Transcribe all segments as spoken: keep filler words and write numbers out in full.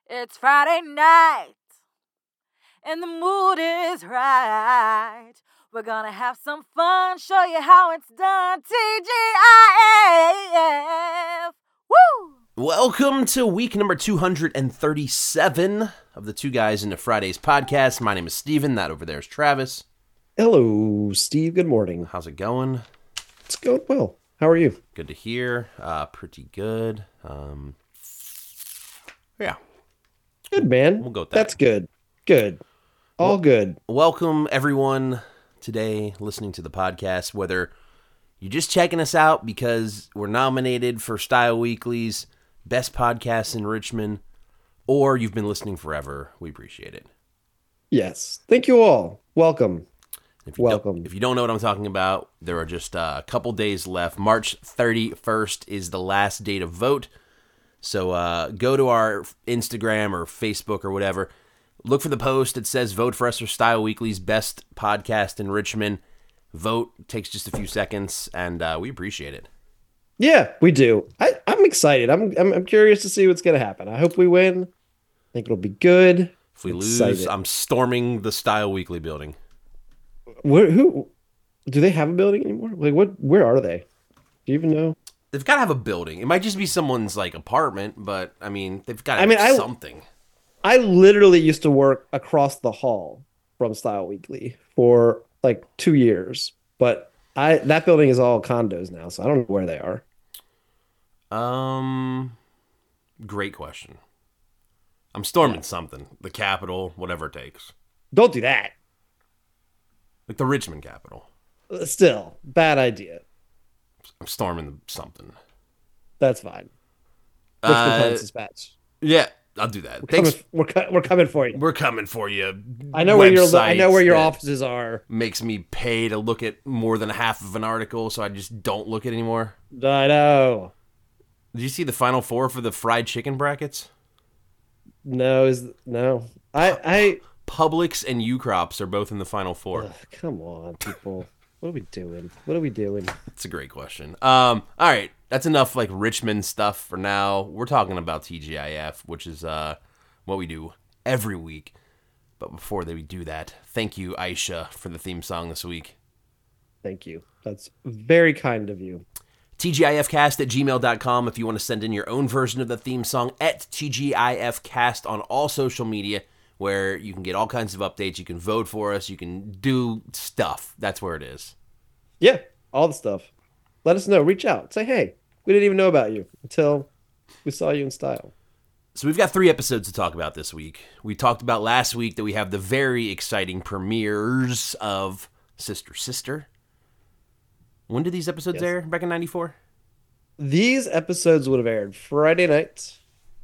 It's Friday night, and the mood is right. We're gonna have some fun, show you how it's done. T G I F! Woo! Welcome to week number two hundred thirty-seven of the Two Guys into Fridays podcast. My name is Steven. That over there is Travis. Hello, Steve. Good morning. How's it going? It's going well. How are you? Good to hear. Uh, pretty good. Um, yeah. Good, man. We'll go with that. That's good. Good. All well, good. Welcome, everyone, today listening to the podcast, whether you're just checking us out because we're nominated for Style Weekly's Best Podcast in Richmond, or you've been listening forever. We appreciate it. Yes. Thank you all. Welcome. If you Welcome. Don't, if you don't know what I'm talking about, there are just uh, a couple days left. March thirty-first is the last day to vote. So uh, go to our Instagram or Facebook or whatever. Look for the post that says Vote for Us for Style Weekly's Best Podcast in Richmond. Vote. Takes just a few seconds, and uh, we appreciate it. Yeah, we do. I, I'm excited. I'm, I'm I'm curious to see what's going to happen. I hope we win. I think it'll be good. If we Excited. lose, I'm storming the Style Weekly building. Where, who do they have a building anymore? Like, what? Where are they? Do you even know? They've got to have a building. It might just be someone's like apartment, but I mean, they've got to I mean, have I- something. I literally used to work across the hall from Style Weekly for like two years, but I that building is all condos now, so I don't know where they are. Um, great question. I'm storming something. The Capitol, whatever it takes. Don't do that. Like the Richmond Capitol. Still, bad idea. I'm storming something. That's fine. Richmond Uh, Times Dispatch. yeah, I'll do that. We're Thanks. coming, we're, co- we're coming for you. We're coming for you. I know where your I know where your Websites that offices are. makes me pay to look at more than half of an article, so I just don't look at anymore. I know. Did you see the final four for the fried chicken brackets? No, is no. I I Publix and Ukrops are both in the final four. ugh, come on, people. What are we doing? What are we doing? That's a great question. Um, all right, that's enough like Richmond stuff for now. We're talking about T G I F, which is uh what we do every week. But before that we do that, thank you, Aisha, for the theme song this week. Thank you. That's very kind of you. T G I F cast at gmail dot com if you want to send in your own version of the theme song at T G I F cast on all social media, where you can get all kinds of updates. You can vote for us. You can do stuff. That's where it is. Yeah, all the stuff. Let us know. Reach out. Say, hey, we didn't even know about you until we saw you in Style. So we've got three episodes to talk about this week. We talked about last week that we have the very exciting premieres of Sister Sister. When did these episodes Yes. air? Back in ninety-four? These episodes would have aired Friday night,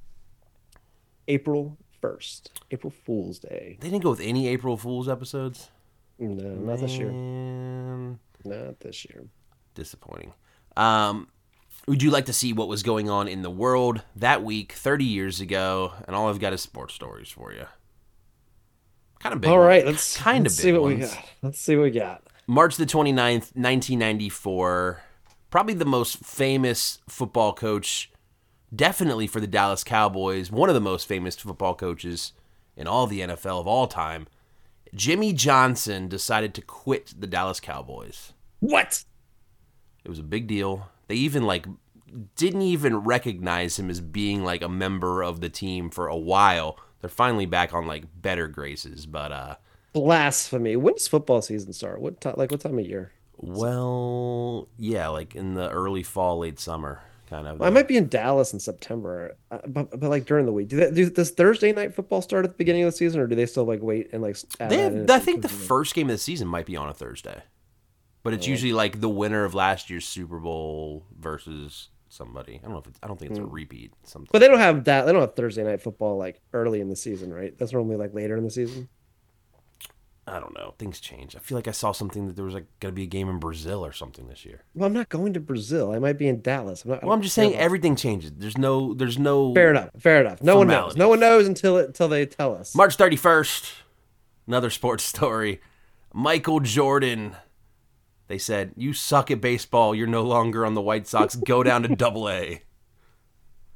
April first, April Fool's Day. They didn't go with any April Fool's episodes? No, not this year. Man, Not this year. disappointing. Um, would you like to see what was going on in the world that week, thirty years ago? And all I've got is sports stories for you. Kind of big All ones. right, let's kind let's of see big what we ones. got. Let's see what we got. March the twenty-ninth, nineteen ninety-four, probably the most famous football coach, definitely for the Dallas Cowboys, one of the most famous football coaches in all the N F L of all time. Jimmy Johnson decided to quit the Dallas Cowboys. What? It was a big deal. They even like didn't even recognize him as being like a member of the team for a while. They're finally back on like better graces, but uh Blasphemy. When does football season start? What time? Like what time of year? well, yeah, like in the early fall, late summer, kind of. I might be in Dallas in September, uh, but, but like during the week. Do they, do, does Thursday night football start at the beginning of the season, or do they still like wait and like? add They that have, in I at think the beginning? first game of the season might be on a Thursday, but it's Oh. usually like the winner of last year's Super Bowl versus somebody. I don't know if it's, I don't think it's a Mm. repeat. Something. But they don't have that. They don't have Thursday night football like early in the season, right? That's normally like later in the season. I don't know. Things change. I feel like I saw something that there was like going to be a game in Brazil or something this year. Well, I'm not going to Brazil. I might be in Dallas. I'm not. I Well, I'm don't just care saying about- everything changes. There's no. There's no. Fair enough. Fair enough. No one knows. Formalities. No one knows until it, until they tell us. March thirty-first. Another sports story. Michael Jordan. They said, "You suck at baseball. You're no longer on the White Sox. Go down to Double A." Oh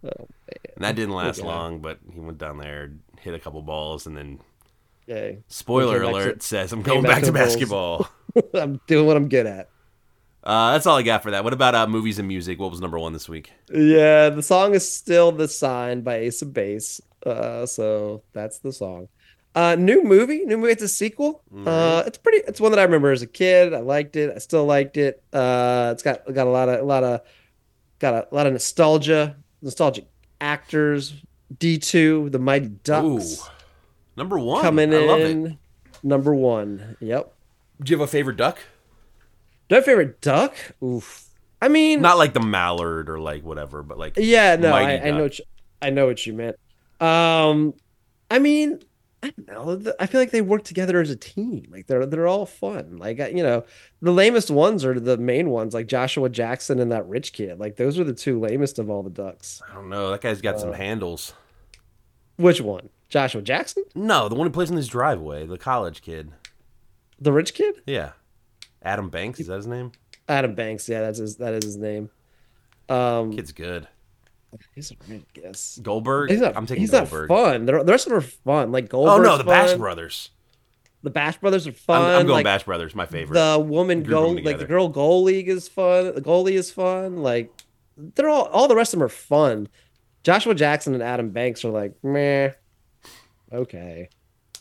And that didn't last Okay. long, but he went down there, hit a couple balls, and then, Okay. spoiler Came back alert, to- says, I'm came going back back to to the Bulls. basketball. I'm doing what I'm good at. Uh, that's all I got for that. What about uh, movies and music? What was number one this week? Yeah, the song is still The Sign by Ace of Base. Uh, so that's the song. Uh, new movie, new movie. It's a sequel. Uh, Alright. it's pretty. It's one that I remember as a kid. I liked it. I still liked it. Uh, it's got got a lot of a lot of got a lot of nostalgia, nostalgic actors. D two, The Mighty Ducks Ooh, number one. coming I love it. in. Number one. Yep. Do you have a favorite duck? Do I have a favorite duck? Oof. I mean, Not like the mallard or like whatever, but like yeah, no, Mighty I, I know Duck. what you, I know what you meant. Um, I mean, I don't know. th- I feel like they work together as a team. Like they're they're all fun. Like I- you know, the lamest ones are the main ones, like Joshua Jackson and that rich kid. Like those are the two lamest of all the ducks. I don't know. That guy's got Uh, some handles. Which one? Joshua Jackson? No, the one who plays in his driveway, the college kid. The rich kid? Yeah, Adam Banks. Is that his name? Adam Banks. Yeah, that's his. That is his name. Um, Kid's good. he's a great guess. Goldberg. He's not. I'm taking he's Goldberg. not fun. The, the rest of them are fun. Like Oh Goldberg's no, the Bash fun. Brothers. The Bash Brothers are I'm, fun. I'm going like, Bash Brothers. My favorite. The woman Group 'em goal, like the together. girl goal league is fun. The goalie is fun. Like they're all, all the rest of them are fun. Joshua Jackson and Adam Banks are like, meh, okay.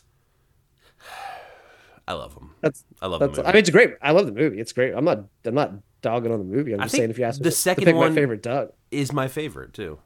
I love him. That's I love that's. the movie. I mean, it's great. I love the movie. It's great. I'm not. I'm not dogging on the movie. I'm I just think saying if you ask me the to- to second pick one- my favorite Doug, Is my favorite too.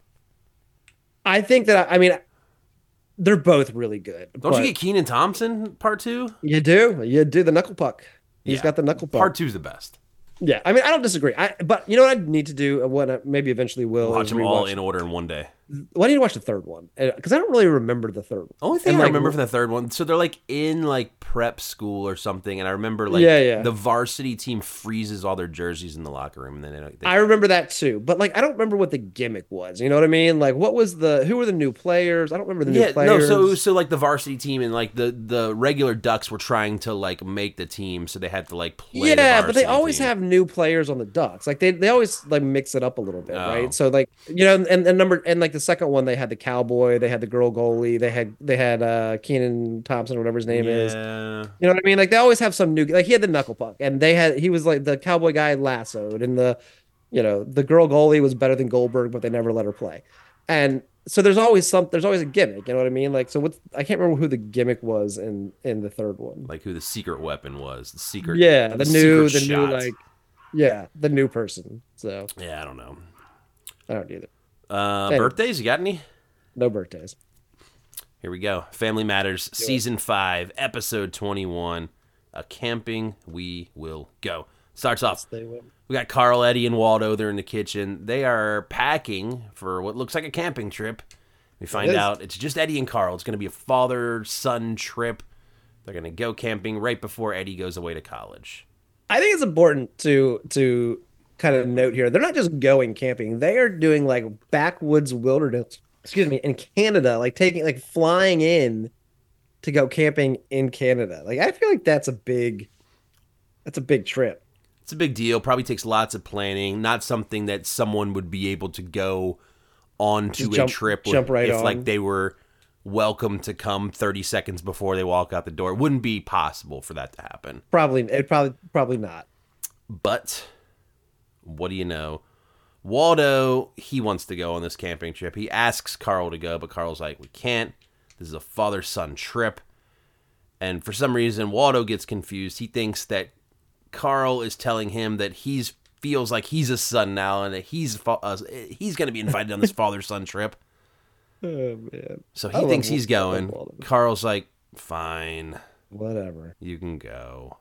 I think that I mean, they're both really good. Don't but you get Keenan Thompson part two? You do. You do the knuckle puck. He's Yeah. got the knuckle puck. Part two's the best. Yeah. I mean, I don't disagree. I but you know what I need to do, and what I maybe eventually will Watch is them all rewatch- in order in one day. Well, I need to watch the third one because I don't really remember the third one. Only thing And, I like, remember from the third one, so they're like in like prep school or something, and I remember like Yeah, yeah. the varsity team freezes all their jerseys in the locker room, and then they, don't- they, I remember that too, but like I don't remember what the gimmick was. You know what I mean? Like, what was the? Who were the new players? I don't remember the yeah new players. no so so like the varsity team and like the the regular Ducks were trying to like make the team, so they had to like play. the yeah, but they varsity always team. have new players on the Ducks. Like they they always like mix it up a little bit, Oh. right? So like you know, and, and number and like the second one, they had the cowboy, they had the girl goalie, they had they had uh Keenan Thompson or whatever his name is. Yeah. You know what I mean? Like they always have some new. Like he had the knuckle puck, and they had he was like the cowboy guy lassoed, and the you know the girl goalie was better than Goldberg, but they never let her play. And so there's always some. There's always a gimmick. You know what I mean? Like so, what I can't remember who the gimmick was in in the third one. Like who the secret weapon was, the secret. Yeah, the new, the secret new shot. like, yeah, the new person. So Yeah, I don't know. I don't either. Uh, Anyway. birthdays? You got any? No birthdays. Here we go. Family Matters, season five, episode twenty-one. A camping we will go. Starts off. Stay with. We got Carl, Eddie, and Waldo. They're in the kitchen. They are packing for what looks like a camping trip. We find is. out it's just Eddie and Carl. It's going to be a father-son trip. They're going to go camping right before Eddie goes away to college. I think it's important to to kind of note here. They're not just going camping. They are doing like backwoods wilderness. Excuse me, in Canada, like taking like flying in to go camping in Canada. Like I feel like that's a big that's a big trip. It's a big deal. Probably takes lots of planning. Not something that someone would be able to go onto Just a jump- trip with jump right if on. like they were welcome to come thirty seconds before they walk out the door. It wouldn't be possible for that to happen. Probably it probably probably not. But what do you know? Waldo, he wants to go on this camping trip. He asks Carl to go, but Carl's like, we can't. This is a father-son trip. And for some reason, Waldo gets confused. He thinks that Carl is telling him that he's feels like he's a son now and that he's fa- uh, he's going to be invited on this father-son trip. Oh man. So I he love thinks Wal- he's I love going. Waldo. Carl's like, fine, Whatever. you can go.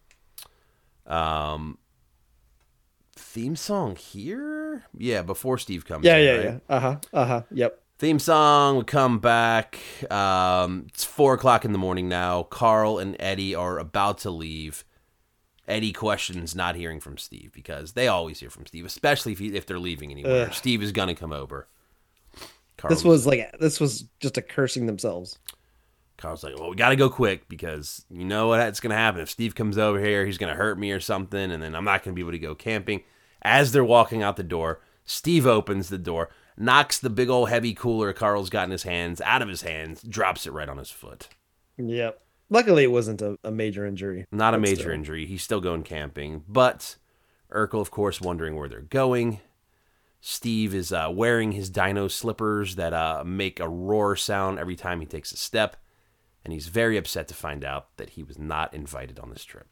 Um, theme song here? Yeah, before Steve comes Yeah, in, yeah, right? yeah. Uh-huh. Uh-huh. Yep. Theme song, we come back. Um, it's four o'clock in the morning now. Carl and Eddie are about to leave. Eddie questions not hearing from Steve because they always hear from Steve, especially if, he, if they're leaving anywhere. Ugh. Steve is going to come over. This Carl's, was like this was just a cursing themselves. Carl's like, well, we got to go quick because you know what's going to happen. If Steve comes over here, he's going to hurt me or something, and then I'm not going to be able to go camping. As they're walking out the door, Steve opens the door. knocks the big old heavy cooler Carl's got in his hands out of his hands, drops it right on his foot. Yep. Luckily, it wasn't a, a major injury. Not a but major still. injury. He's still going camping. But Urkel, of course, wondering where they're going. Steve is uh, wearing his dino slippers that uh, make a roar sound every time he takes a step. And he's very upset to find out that he was not invited on this trip.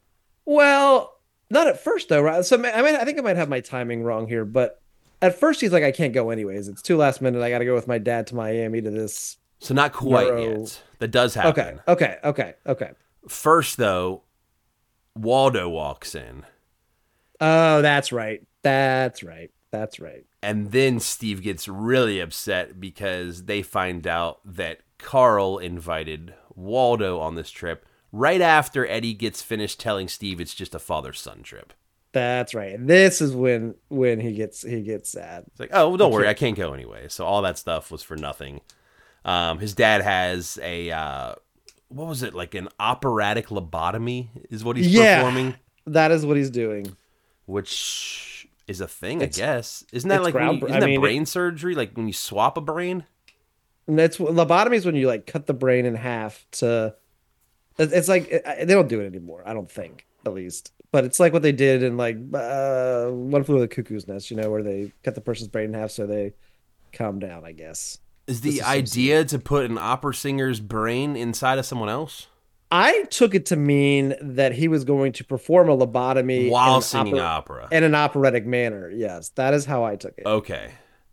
Well, not at first though, right? So I mean, I think I might have my timing wrong here, but at first he's like, I can't go anyways. It's too last minute. I got to go with my dad to Miami to this. So not quite Neuro- yet. That does happen. Okay, okay, okay, okay. First, though, Waldo walks in. Oh, that's right. That's right. That's right. And then Steve gets really upset because they find out that Carl invited Waldo on this trip right after Eddie gets finished telling Steve it's just a father-son trip. That's right. This is when when he gets he gets sad. It's like, oh, well, don't worry, I can't go anyway. So all that stuff was for nothing. Um, his dad has a, uh, what was it, like an operatic lobotomy is what he's Yeah. performing? That is what he's doing. Which is a thing, It's- I guess. Isn't that it's like when you, ground- isn't I that mean, brain surgery? Like when you swap a brain? And that's lobotomy is when you like cut the brain in half to. It's it's like they don't do it anymore. I don't think, at least. But it's like what they did in like uh, One Flew Over the Cuckoo's Nest, you know, where they cut the person's brain in half so they calm down. I guess. Is This the is so idea to put an opera singer's brain inside of someone else I took it to mean that he was going to perform a lobotomy while in an singing opera- opera? in an operatic manner. Yes, that is how I took it. Okay.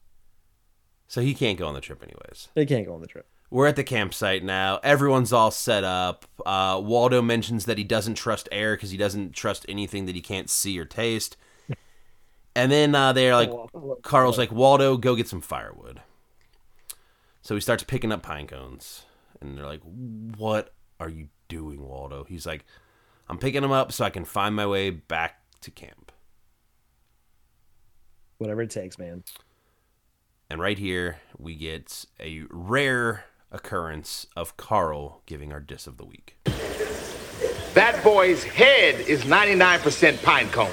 So he can't go on the trip anyways. They can't go on the trip. We're at the campsite now. Everyone's all set up. Uh, Waldo mentions that he doesn't trust air because he doesn't trust anything that he can't see or taste. And then uh, they're like, Carl's like, Waldo, go get some firewood. So he starts picking up pine cones. And they're like, what are you doing, Waldo? He's like, I'm picking them up so I can find my way back to camp. Whatever it takes, man. And right here, we get a rare occurrence of Carl giving our diss of the week. That boy's head is ninety-nine percent pine cone.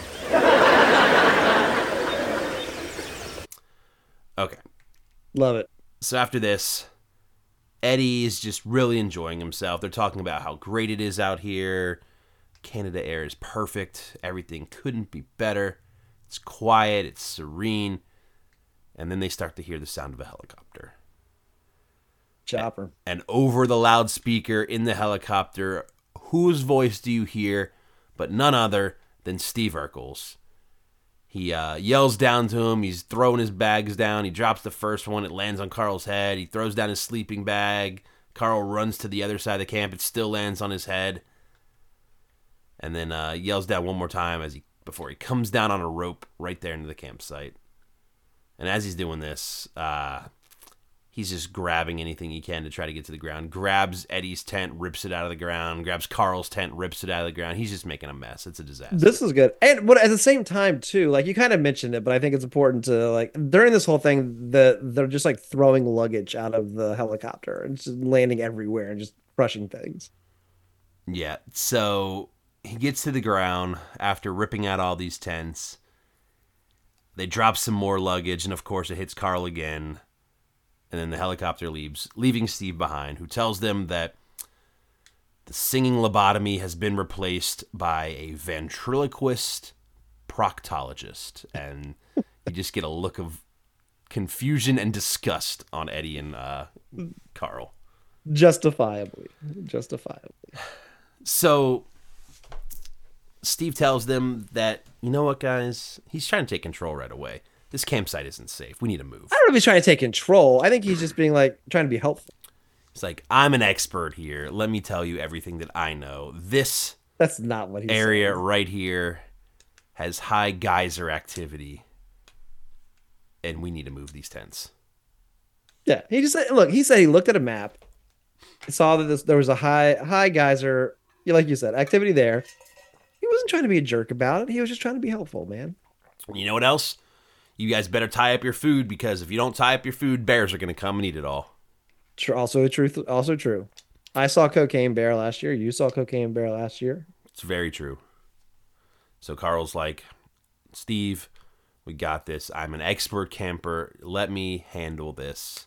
Okay. Love it. So after this, Eddie is just really enjoying himself. They're talking about how great it is out here. Canada air is perfect. Everything couldn't be better. It's quiet. It's serene. And then they start to hear the sound of a helicopter. Chopper. And over the loudspeaker in the helicopter, whose voice do you hear but none other than Steve Urkel's? He uh, yells down to him. He's throwing his bags down. He drops the first one. It lands on Carl's head. He throws down his sleeping bag. Carl runs to the other side of the camp. It still lands on his head. And then uh, yells down one more time as he before he comes down on a rope right there into the campsite. And as he's doing this, uh, he's just grabbing anything he can to try to get to the ground. Grabs Eddie's tent, rips it out of the ground. Grabs Carl's tent, rips it out of the ground. He's just making a mess. It's a disaster. This is good. And but at the same time too, like you kind of mentioned it, but I think it's important to like during this whole thing that they're just like throwing luggage out of the helicopter and just landing everywhere and just crushing things. Yeah, so he gets to the ground after ripping out all these tents. They drop some more luggage, and of course it hits Carl again. And then the helicopter leaves, leaving Steve behind, who tells them that the singing lobotomy has been replaced by a ventriloquist proctologist. And you just get a look of confusion and disgust on Eddie and uh, Carl. Justifiably. Justifiably. So Steve tells them that, you know what, guys? He's trying to take control right away. This campsite isn't safe. We need to move. I don't know if he's trying to take control. I think he's just being like trying to be helpful. It's like, I'm an expert here. Let me tell you everything that I know. This That's not what he's area saying. right here has high geyser activity. And we need to move these tents. Yeah, he just said, look, he said he looked at a map, saw that this, there was a high high geyser, like you said, activity there. He wasn't trying to be a jerk about it. He was just trying to be helpful, man. You know what else? You guys better tie up your food, because if you don't tie up your food, bears are going to come and eat it all. Tr- Also truth, also true. I saw Cocaine Bear last year. You saw Cocaine Bear last year. It's very true. So Carl's like, Steve, we We got this. I'm an expert camper. Let me handle this.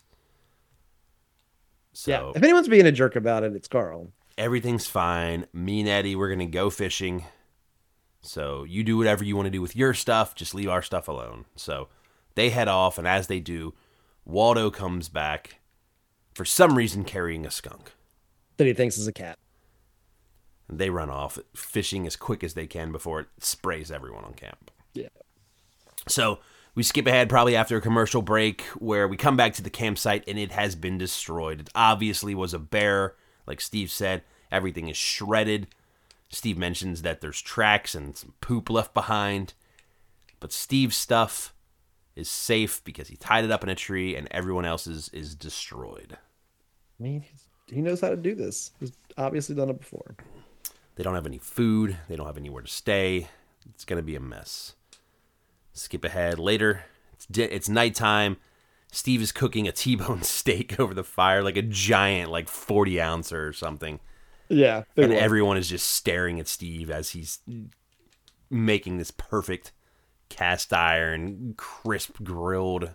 So Yeah. If anyone's being a jerk about it, it's Carl. everything's fine. Me and Eddie, we're going to go fishing. So you do whatever you want to do with your stuff. Just leave our stuff alone. So they head off, and as they do, Waldo comes back for some reason carrying a skunk. That he thinks is a cat. And they run off, fishing as quick as they can before it sprays everyone on camp. Yeah. So we skip ahead probably after a commercial break where we come back to the campsite and it has been destroyed. It obviously was a bear. Like Steve said, everything is shredded. Steve mentions that there's tracks and some poop left behind. But Steve's stuff is safe because he tied it up in a tree and everyone else's is destroyed. I mean, he's, he knows how to do this. He's obviously done it before. They don't have any food. They don't have anywhere to stay. It's going to be a mess. Skip ahead. Later, it's, di- it's nighttime. Steve is cooking a T-bone steak over the fire, like a giant, like forty ouncer or something. Yeah. And everyone is just staring at Steve as he's making this perfect cast iron, crisp grilled.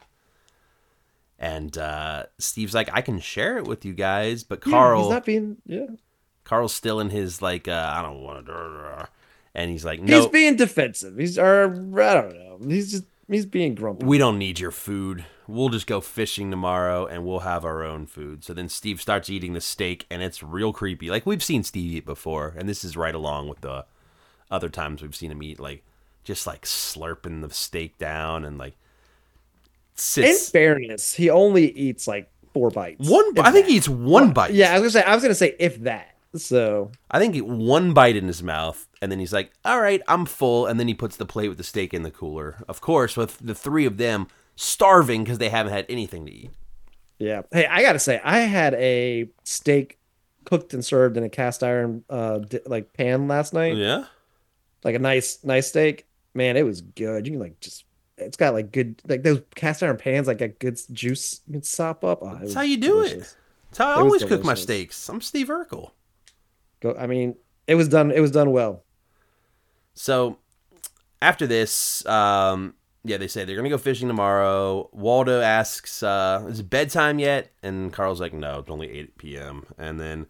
And uh, Steve's like, I can share it with you guys, but Carl, Yeah, he's not being, yeah. Carl's still in his like, uh, I don't want to, and he's like, no, He's being defensive. He's, or I don't know. He's just, he's being grumpy. we don't need your food. We'll just go fishing tomorrow and we'll have our own food. So then Steve starts eating the steak and it's real creepy. Like we've seen Steve eat before. And this is right along with the other times we've seen him eat, like just like slurping the steak down and like sits. In fairness, he only eats like four bites. One, if I think that. he eats one bite. Yeah, I was gonna say, I was gonna say if that. So I think he, one bite in his mouth, and then he's like, all right, I'm full. And then he puts the plate with the steak in the cooler. Of course, with the three of them starving because they haven't had anything to eat. yeah. Hey, I gotta say, I had a steak cooked and served in a cast iron uh di- like pan last night. Yeah? Like a nice, nice steak. Man, it was good. You can like just it's got like good like those cast iron pans like got good juice you can sop up. Oh, it That's was how you do delicious. it. That's how I It was always cook my delicious. steaks. I'm Steve Urkel. Go I mean, it was done it was done well. So after this, um, yeah, they say they're going to go fishing tomorrow. Waldo asks, uh, is it bedtime yet? And Carl's like, no, it's only eight p.m. And then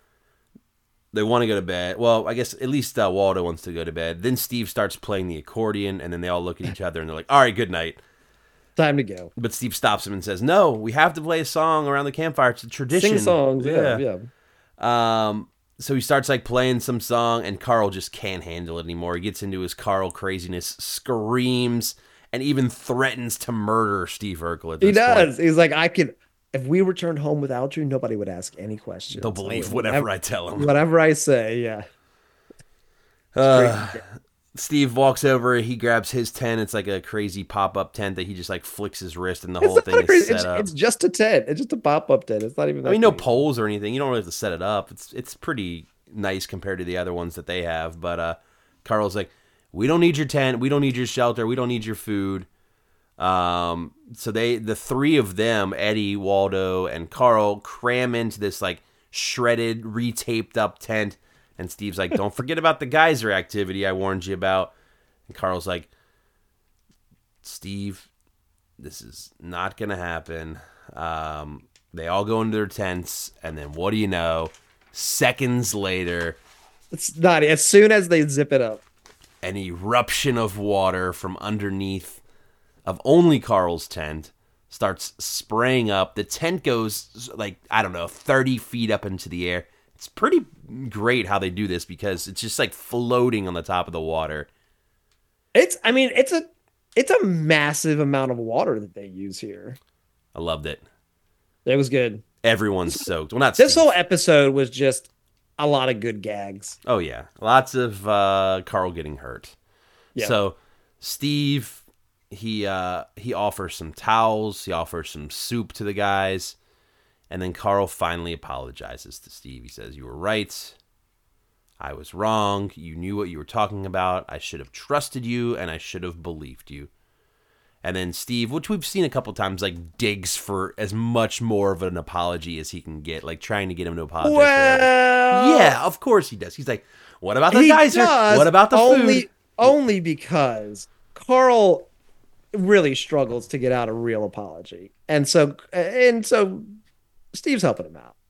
they want to go to bed. Well, I guess at least uh, Waldo wants to go to bed. Then Steve starts playing the accordion, and then they all look at each other, and they're like, all right, good night. Time to go. But Steve stops him and says, no, we have to play a song around the campfire. It's a tradition. Sing songs. Yeah, Yeah. yeah. Um, so he starts like playing some song, and Carl just can't handle it anymore. He gets into his Carl craziness, screams, and even threatens to murder Steve Urkel. At this He does. point. He's like, I could if we returned home without you, nobody would ask any questions. They'll believe I would- whatever I tell them. Whatever I say, yeah. Uh, Steve walks over. He grabs his tent. It's like a crazy pop-up tent that he just like flicks his wrist, and the whole It's, thing not is crazy. set It's, up. it's just a tent. It's just a pop-up tent. It's not even. That I mean, no crazy. poles or anything. You don't really have to set it up. It's it's pretty nice compared to the other ones that they have. But uh, Carl's like, we don't need your tent. We don't need your shelter. We don't need your food. Um, so they, the three of them, Eddie, Waldo, and Carl, cram into this like shredded, retaped up tent. And Steve's like, don't forget about the geyser activity I warned you about. And Carl's like, Steve, this is not going to happen. Um, they all go into their tents. And then what do you know? Seconds later, It's not. As soon as they zip it up, an eruption of water from underneath of only Carl's tent starts spraying up. The tent goes like, I don't know, thirty feet up into the air. It's pretty great how they do this because it's just like floating on the top of the water. it's. I mean, it's a. It's a massive amount of water that they use here. I loved it. It was good. Everyone's soaked. Well, not This Steve. whole episode was just a lot of good gags. Oh, yeah. Lots of uh, Carl getting hurt. Yeah. So Steve, he uh, he offers some towels. He offers some soup to the guys. And then Carl finally apologizes to Steve. He says, you were right. I was wrong. You knew what you were talking about. I should have trusted you, and I should have believed you. And then Steve, which we've seen a couple times, like digs for as much more of an apology as he can get, like trying to get him to apologize. for everything. Well, Yeah, of course he does. He's like, what about the he geyser? does, What about the only, food? Only because Carl really struggles to get out a real apology. And so and so Steve's helping him out.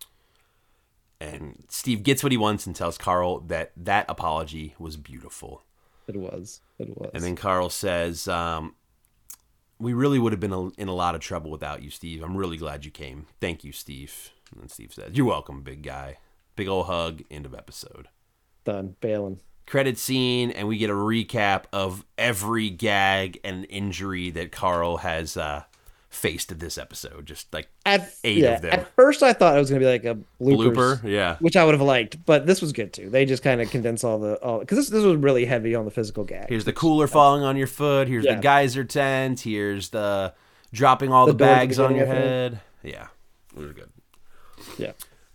And Steve gets what he wants and tells Carl that that apology was beautiful. It was. It was. And then Carl says, um, we really would have been a, in a lot of trouble without you, Steve. I'm really glad you came. Thank you, Steve. And then Steve says, you're welcome, big guy. Big old hug. End of episode. Done. Bailing. Credit scene, and we get a recap of every gag and injury that Carl has uh, faced this episode. Just like at, eight yeah, of them. At first, I thought it was going to be like a bloopers, Blooper, yeah. which I would have liked, but this was good too. They just kind of condense all the all because this this was really heavy on the physical gag. Here's the cooler falling on your foot. Here's Yeah. the geyser tent. Here's the dropping all the, The door at the bags on beginning, your I think. head. Yeah, it was good. Yeah,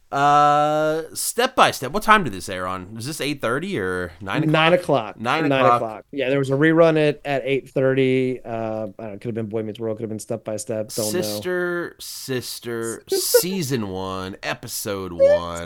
Uh, step by step. What time did this air on? Was this eight thirty or nine o'clock? nine o'clock. Nine Nine o'clock. o'clock. Yeah, there was a rerun at at eight thirty. Uh, I don't know, could have been Boy Meets World. Could have been Step by Step. Don't know. Sister, sister, season one, episode one.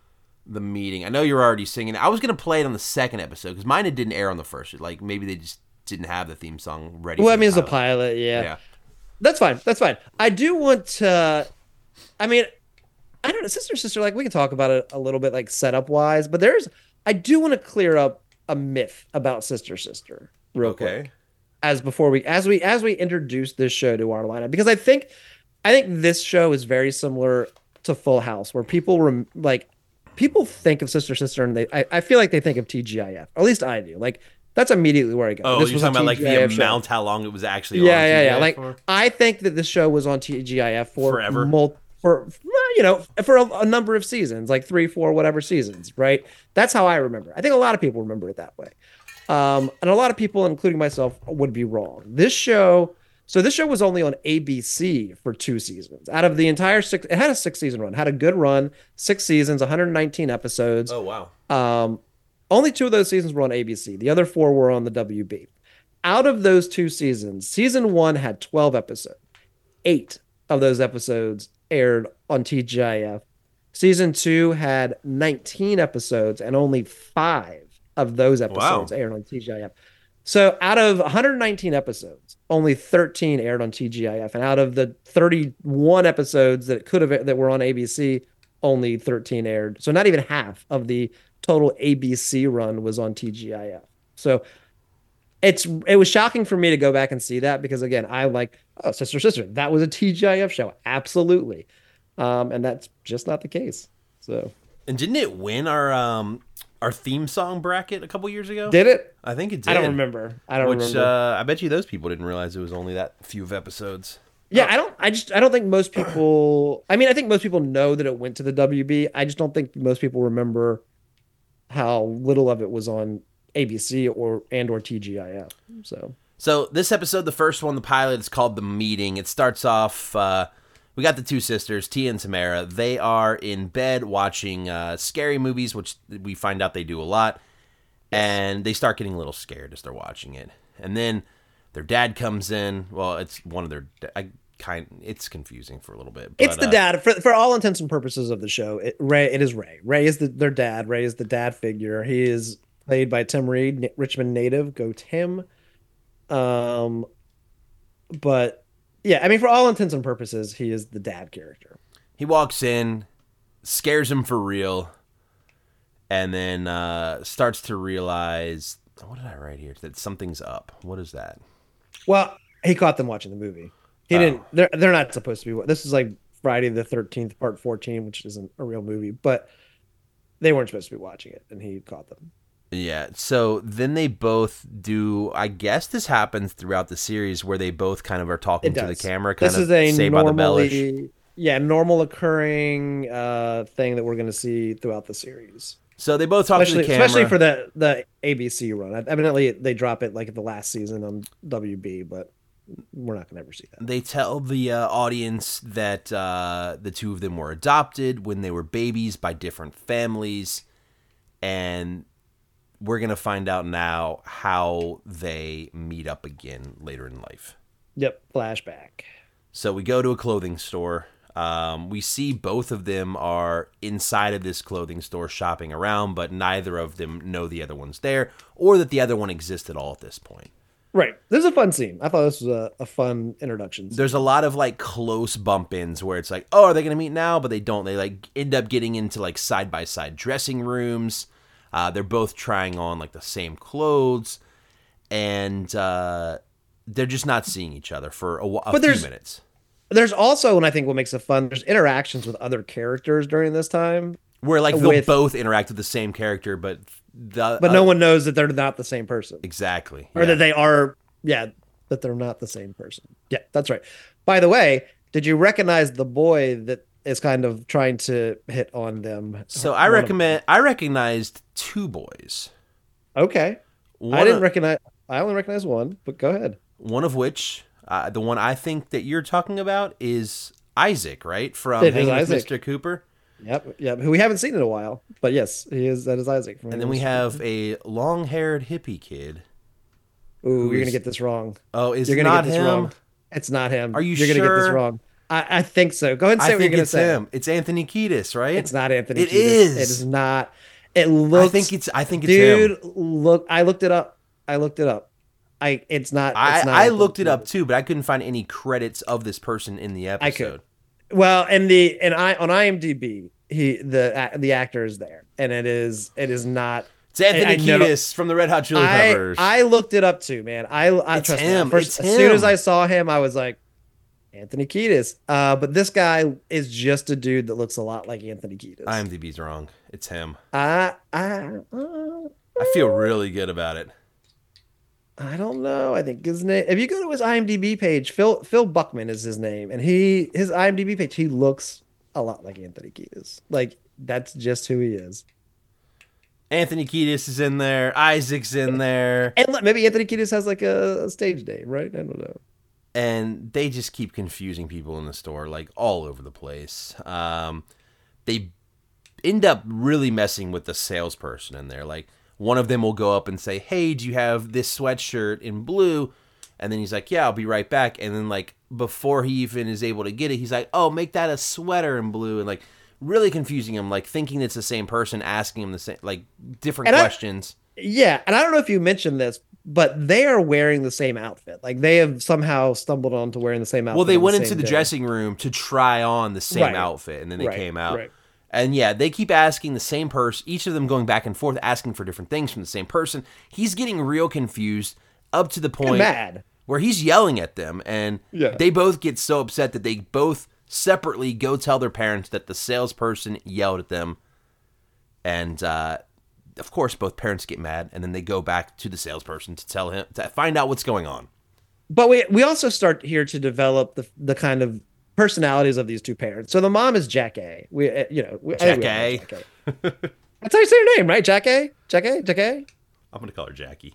The meeting. I know you're already singing. I was gonna play it on the second episode because mine it didn't air on the first. Like maybe they just didn't have the theme song ready. Well, for I mean, the it's a pilot. Yeah. Yeah. That's fine. That's fine. I do want to. I mean, I don't know. Sister, sister. Like we can talk about it a little bit, like setup wise. But there's. I do want to clear up a myth about Sister, Sister, real Okay. quick. As before we, as we, as we introduce this show to our lineup, because I think, I think this show is very similar to Full House, where people rem, like, people think of Sister, Sister, and they. I, I feel like they think of T G I F. Or at least I do. Like. That's immediately where I go. Oh, This you're was a talking about like the T G I F show. amount, how long it was actually Yeah, on yeah, yeah. T G I F Like for? I think that this show was on T G I F for Forever? mul- for well, you know for a, a number of seasons, like three, four, whatever seasons, right? That's how I remember. I think a lot of people remember it that way, um, and a lot of people, including myself, would be wrong. This show, so this show was only on A B C for two seasons. Out of the entire six, it had a six season run, had a good run, six seasons, one hundred nineteen episodes. Oh wow. Um, only two of those seasons were on A B C. The other four were on the W B. Out of those two seasons, season one had twelve episodes. Eight of those episodes aired on T G I F. Season two had nineteen episodes, and only five of those episodes Wow. aired on T G I F. So out of one hundred nineteen episodes, only thirteen aired on T G I F. And out of the thirty-one episodes that could have that were on A B C, only thirteen aired. So not even half of the total A B C run was on T G I F. So it's it was shocking for me to go back and see that because again, I like oh Sister Sister that was a T G I F show, absolutely, um, and that's just not the case. So And didn't it win our um our theme song bracket a couple years ago? did it? I think it did. I don't remember. I don't Which remember. uh, I bet you those people didn't realize it was only that few of episodes. Yeah, I don't. I just. I don't think most people. I mean, I think most people know that it went to the W B. I just don't think most people remember how little of it was on A B C or and or T G I F. So So this episode, the first one, the pilot, is called The Meeting. It starts off, uh, we got the two sisters, Tia and Tamara. They are in bed watching uh, scary movies, which we find out they do a lot. And they start getting a little scared as they're watching it. And then their dad comes in. Well, it's one of their... I kind. It's confusing for a little bit. But, it's the uh, dad for for all intents and purposes of the show. It, Ray. It is Ray. Ray is the, their dad. Ray is the dad figure. He is played by Tim Reed, N- Richmond native. Go Tim. Um, but yeah, I mean, for all intents and purposes, he is the dad character. He walks in, scares him for real, and then uh, starts to realize... What did I write here? That something's up. What is that? Well, he caught them watching the movie. He Oh. didn't. They're they're not supposed to be. This is like Friday the thirteenth, part fourteen, which isn't a real movie, but they weren't supposed to be watching it, and he caught them. Yeah, so then they both do, I guess this happens throughout the series where they both kind of are talking It to the does. camera, kind This of is a Saved by the Bellish. normally, yeah, normal occurring uh, thing that we're going to see throughout the series. So they both talk Especially, to the camera. especially for the the A B C run. Evidently, they drop it like at the last season on W B, but we're not going to ever see that. They tell the uh, audience that uh, the two of them were adopted when they were babies by different families, and we're going to find out now how they meet up again later in life. Yep, flashback. So we go to a clothing store. Um, we see both of them are inside of this clothing store shopping around, but neither of them know the other one's there or that the other one exists at all at this point. Right. This is a fun scene. I thought this was a, a fun introduction. There's a lot of like close bump ins where it's like, oh, are they going to meet now? But they don't. They like end up getting into like side by side dressing rooms. Uh, they're both trying on like the same clothes, and uh, they're just not seeing each other for a, a But few there's- minutes. There's also, and I think what makes it fun, there's interactions with other characters during this time, Where like they'll with- both interact with the same character, but the but uh, no one knows that they're not the same person. exactly Or yeah. that they are, yeah, that they're not the same person. Yeah, that's right. By the way, did you recognize the boy that is kind of trying to hit on them? So I One of- recommend. I recognized two boys. Okay. One I didn't of, recognize, I only recognize one, but go ahead. one of which, uh, the one I think that you're talking about is Isaac, right? From It is Hanging with Isaac. Mister Cooper. Yep, yep. Who we haven't seen in a while, but yes, he is. That is Isaac. From And then we have a long-haired hippie kid. Ooh, you're is- gonna get this wrong. Oh, is You're it gonna not get this him? wrong. It's not him. Are you You're gonna get this sure? wrong. I, I think so. Go ahead and say I what you're think gonna it's say. him. It's Anthony Kiedis, right? It's not Anthony. It Kiedis. is. It is not. It looks. I think it's. I think it's dude. him. Look, I looked it up. I looked it up. I. It's not. I, It's not I Anthony looked it up Kiedis. too, but I couldn't find any credits of this person in the I episode. could. Well, and the and I on IMDb, he the the actor is there, and it is it is not. It's Anthony I know- Kiedis from the Red Hot Chili I, Peppers. I looked it up too, man. I, I It's trust him. me. First, It's as soon as him. I saw him, I was like, Anthony Kiedis. Uh, but this guy is just a dude that looks a lot like Anthony Kiedis. IMDb's wrong. It's him. I, I, uh, I feel really good about it. I don't know. I think his name. If you go to his IMDb page, Phil Phil Buckman is his name, and he his IMDb page, he looks a lot like Anthony Kiedis. Like that's just who he is. Anthony Kiedis is in there. Isaac's in there. And look, maybe Anthony Kiedis has like a, a stage name, right? I don't know. And they just keep confusing people in the store, like all over the place. Um, they end up really messing with the salesperson in there. Like one of them will go up and say, "Hey, do you have this sweatshirt in blue?" And then he's like, "Yeah, I'll be right back." And then like before he even is able to get it, he's like, "Oh, make that a sweater in blue," and like really confusing him, like thinking it's the same person, asking him the same, like different And I- questions. Yeah, and I don't know if you mentioned this, but they are wearing the same outfit. Like they have somehow stumbled onto wearing the same outfit. Well, they on went same into the day. dressing room to try on the same Right. outfit, and then they Right, came out. right. And yeah, they keep asking the same person, each of them going back and forth, asking for different things from the same person. He's getting real confused up to the point mad. where he's yelling at them, and Yeah. they both get so upset that they both separately go tell their parents that the salesperson yelled at them. And uh, of course, both parents get mad, and then they go back to the salesperson to tell him to find out what's going on. But we we also start here to develop the the kind of personalities of these two parents. So the mom is Jack A. We uh, you know we, I think we all know A. Jack A. That's how you say her name, right? Jack A. Jack A. Jack A. I'm gonna call her Jackie.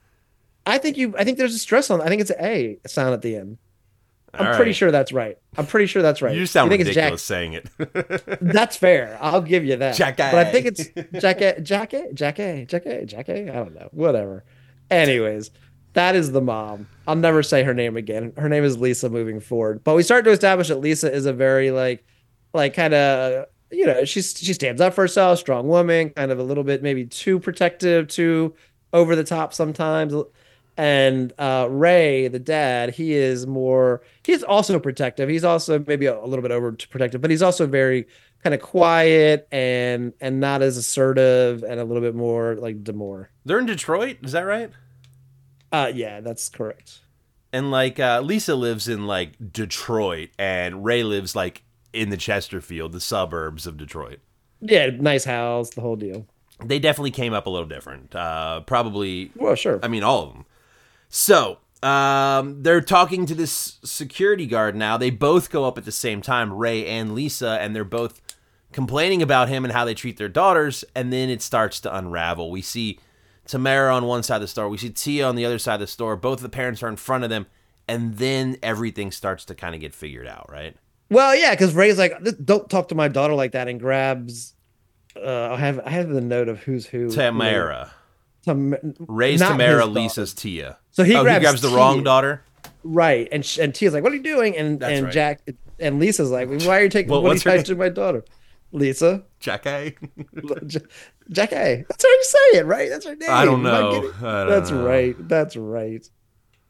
I think you. I think there's a stress on. I think it's an A sound at the end. I'm All pretty right. sure that's right. I'm pretty sure that's right. You sound think ridiculous It's saying it. Jack. That's fair. I'll give you that. Jack A. But I think it's Jack A. Jack A. Jack A. Jack A. Jack A. I don't know. Whatever. Anyways, that is the mom. I'll never say her name again. Her name is Lisa moving forward. But we start to establish that Lisa is a very like, like kind of you know she's she stands up for herself, strong woman, kind of a little bit maybe too protective, too over the top sometimes. And uh, Ray, the dad, he is more, he's also protective. He's also maybe a, a little bit over protective, but he's also very kind of quiet and and not as assertive and a little bit more like demure. They're in Detroit, is that right? Uh, yeah, that's correct. And like uh, Lisa lives in like Detroit, and Ray lives like in the Chesterfield, the suburbs of Detroit. Yeah, nice house, the whole deal. They definitely came up a little different. Uh, probably, Well, sure. I mean, all of them. So um, they're talking to this security guard now. They both go up at the same time, Ray and Lisa, and they're both complaining about him and how they treat their daughters. And then it starts to unravel. We see Tamara on one side of the store. We see Tia on the other side of the store. Both of the parents are in front of them. And then everything starts to kind of get figured out, right? Well, yeah, because Ray's like, "Don't talk to my daughter like that," and grabs. Uh, I have I have the note of who's who. Tamara. Tam- Ray's not Tamara, his daughter. Lisa's Tia. So he oh, grabs he grabs the Tia. wrong daughter? Right, and sh- and Tia's like, "What are you doing?" And That's and right. Jack and Lisa's like, "Why are you taking? Well, what are you what's her guys doing to my daughter?" Lisa, Jack A. J- Jack A. That's how you say it, right? That's her name. I don't Am know. getting- I don't That's know. right. That's right.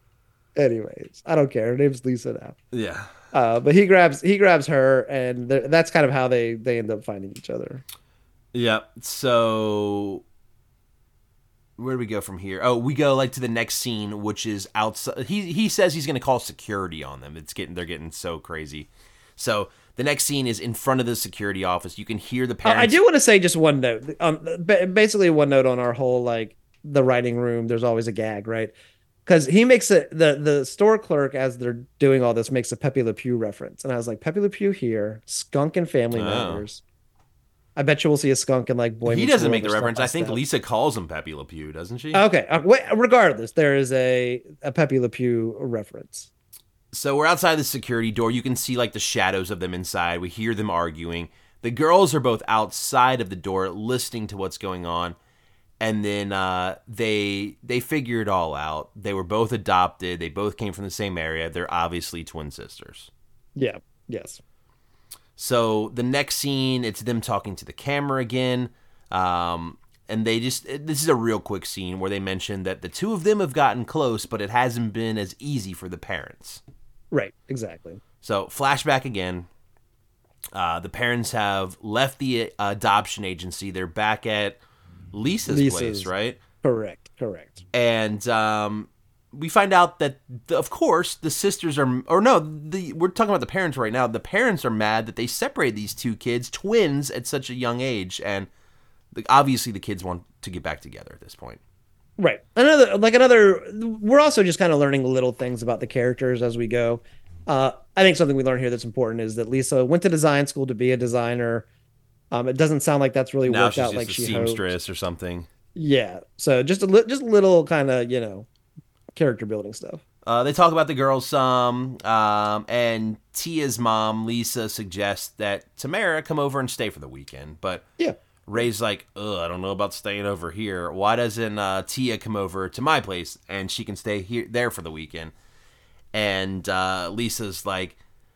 Anyways, I don't care. Her name's Lisa now. Yeah. Uh, but he grabs he grabs her, and th- that's kind of how they they end up finding each other. Yeah. So where do we go from here? Oh, we go like to the next scene, which is outside. He he says he's going to call security on them. It's getting they're getting so crazy. So the next scene is in front of the security office. You can hear the Uh, parents. I do want to say just one note. Um, ba- basically one note on our whole like the writing room. There's always a gag, right? Because he makes it the the store clerk as they're doing all this makes a Pepe Le Pew reference, and I was like, Pepe Le Pew here, skunk and Family Oh. Matters. I bet you we'll see a skunk in like Boy He Meets doesn't World make or the reference. I Step by think Step. Lisa calls him Pepe Le Pew, doesn't she? Okay, uh, wait, regardless, there is a a Pepe Le Pew reference. So we're outside the security door. You can see like the shadows of them inside. We hear them arguing. The girls are both outside of the door listening to what's going on. And then uh, they they figure it all out. They were both adopted. They both came from the same area. They're obviously twin sisters. Yeah. Yes. So the next scene, it's them talking to the camera again. Um, and they just, this is a real quick scene where they mention that the two of them have gotten close, but it hasn't been as easy for the parents. Right. Exactly. So flashback again. Uh, the parents have left the uh, adoption agency. They're back at Lisa's, Lisa's. place, right? Correct. Correct. And um, we find out that, the, of course, the sisters are, or no, the we're talking about the parents right now. The parents are mad that they separated these two kids, twins, at such a young age, and the, obviously the kids want to get back together at this point. Right. Another like another. We're also just kind of learning little things about the characters as we go. Uh, I think something we learn here that's important is that Lisa went to design school to be a designer. Um, it doesn't sound like that's really Now worked she's out just like a she seamstress hoped. or something. Yeah. So just a li- just little kind of you know character building stuff. Uh, they talk about the girls some, um, and Tia's mom, Lisa, suggests that Tamara come over and stay for the weekend. But Yeah. Ray's like, ugh, I don't know about staying over here. Why doesn't uh, Tia come over to my place and she can stay here there for the weekend? And uh, Lisa's like,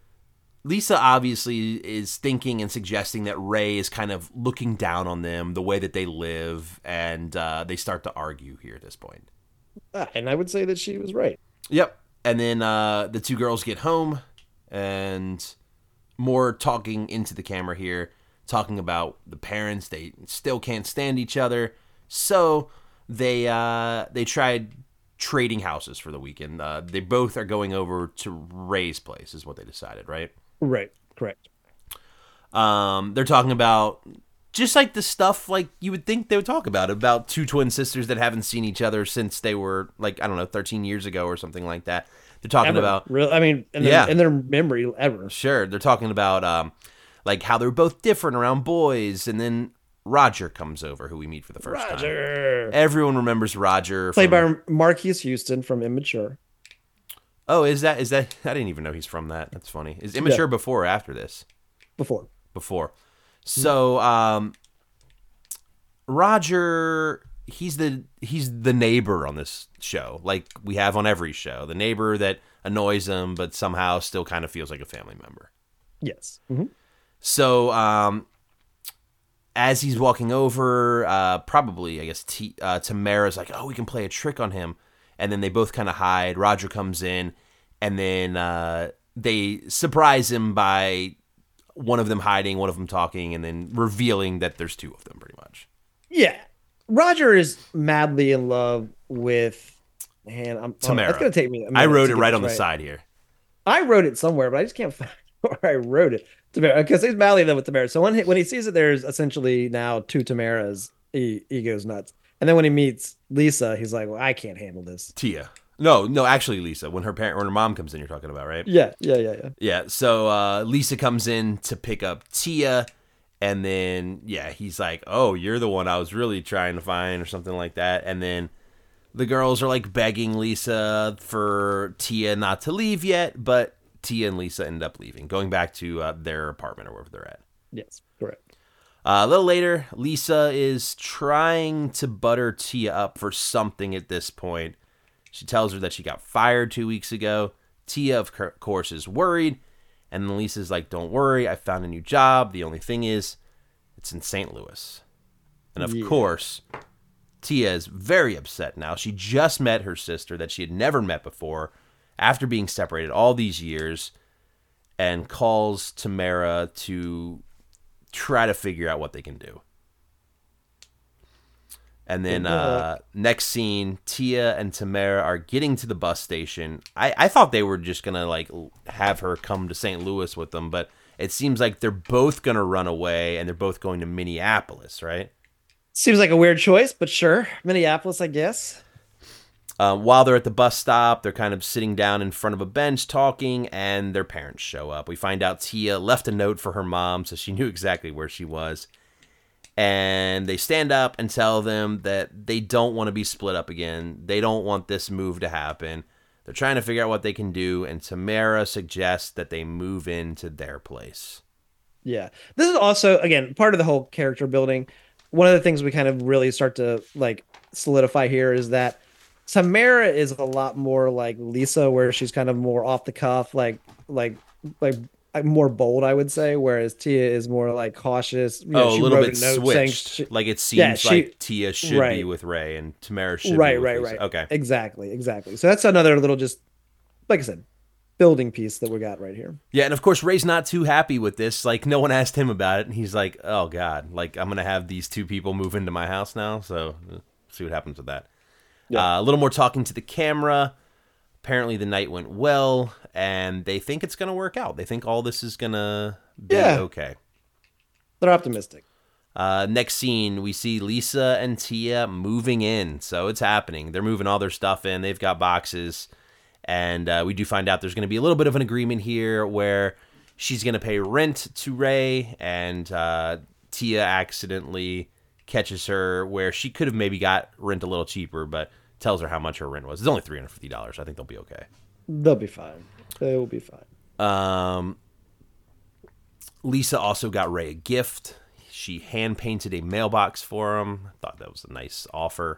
Lisa obviously is thinking and suggesting that Ray is kind of looking down on them, the way that they live, and uh, they start to argue here at this point. Ah, and I would say that she was right. Yep. And then uh, the two girls get home, and more talking into the camera here, talking about the parents. They still can't stand each other, so they uh, they tried trading houses for the weekend. Uh, they both are going over to Ray's place, is what they decided, right? Right. Correct. Um, they're talking about just like the stuff like you would think they would talk about, about two twin sisters that haven't seen each other since they were like, I don't know, thirteen years ago or something like that. They're talking Ever. about, Real. I mean, in their, Yeah. in their memory, ever. sure, they're talking about um, like how they're both different around boys. And then Roger comes over, who we meet for the first time. Roger. Everyone remembers Roger. Played from- by Marquise Houston from Immature. Oh, is that, is that, I didn't even know he's from that. That's funny. Is Immature Yeah. before or after this? Before. Before. So, um, Roger, he's the he's the neighbor on this show, like we have on every show. The neighbor that annoys him, but somehow still kind of feels like a family member. Yes. Mhm. So, um, as he's walking over, uh, probably I guess T- uh, Tamara's like, "Oh, we can play a trick on him," and then they both kind of hide. Roger comes in, and then uh, they surprise him by one of them hiding, one of them talking, and then revealing that there's two of them, pretty much. Yeah. Roger is madly in love with. Man, I'm. Tamara. That's gonna take me. a I minute wrote to it get right this on the side here. I wrote it somewhere, but I just can't find where I wrote it. Tamara, because he's madly in love with Tamara. So when he, when he sees that there's essentially now two Tamaras, he, he goes nuts. And then when he meets Lisa, he's like, "Well, I can't handle this." Tia. No, no, actually Lisa. When her parent, when her mom comes in, you're talking about, right? Yeah, yeah, yeah, yeah. Yeah. So uh, Lisa comes in to pick up Tia, and then yeah, he's like, "Oh, you're the one I was really trying to find," or something like that. And then the girls are like begging Lisa for Tia not to leave yet, but Tia and Lisa end up leaving, going back to uh, their apartment or wherever they're at. Yes, correct. Uh, a little later, Lisa is trying to butter Tia up for something at this point. She tells her that she got fired two weeks ago. Tia, of course, is worried. And then Lisa's like, "Don't worry, I found a new job. The only thing is, it's in Saint Louis." And of Yeah. course, Tia is very upset now. She just met her sister that she had never met before. after being separated all these years and calls Tamara to try to figure out what they can do. And then uh, next scene, Tia and Tamara are getting to the bus station. I, I thought they were just going to like have her come to Saint Louis with them, but it seems like they're both going to run away and they're both going to Minneapolis, right? Seems like a weird choice, but sure. Minneapolis, I guess. Um, while they're at the bus stop, they're kind of sitting down in front of a bench talking, and their parents show up. We find out Tia left a note for her mom, so she knew exactly where she was. And they stand up and tell them that they don't want to be split up again. They don't want this move to happen. They're trying to figure out what they can do, and Tamara suggests that they move into their place. Yeah. This is also, again, part of the whole character building. One of the things we kind of really start to like solidify here is that Tamara is a lot more like Lisa, where she's kind of more off the cuff, like like like more bold, I would say, whereas Tia is more like cautious. You know, oh, she a little wrote bit a note switched. saying she, like it seems yeah, she, like Tia should right. be with Ray and Tamara should right, be with right, Lisa. right. Okay, exactly, exactly. So that's another little, just like I said, building piece that we got right here. Yeah, and of course Ray's not too happy with this. Like no one asked him about it, and he's like, "Oh God, like I'm gonna have these two people move into my house now." So see what happens with that. Yeah. Uh, a little more talking to the camera. Apparently the night went well, and they think it's going to work out. They think all this is going to be yeah. okay. They're optimistic. Uh, next scene, we see Lisa and Tia moving in. So it's happening. They're moving all their stuff in. They've got boxes. And uh, we do find out there's going to be a little bit of an agreement here where she's going to pay rent to Ray, and uh, Tia accidentally catches her where she could have maybe got rent a little cheaper, but tells her how much her rent was. It's only three hundred fifty dollars. I think they'll be okay. They'll be fine. They'll be fine. Um, Lisa also got Ray a gift. She hand-painted a mailbox for him. I thought that was a nice offer.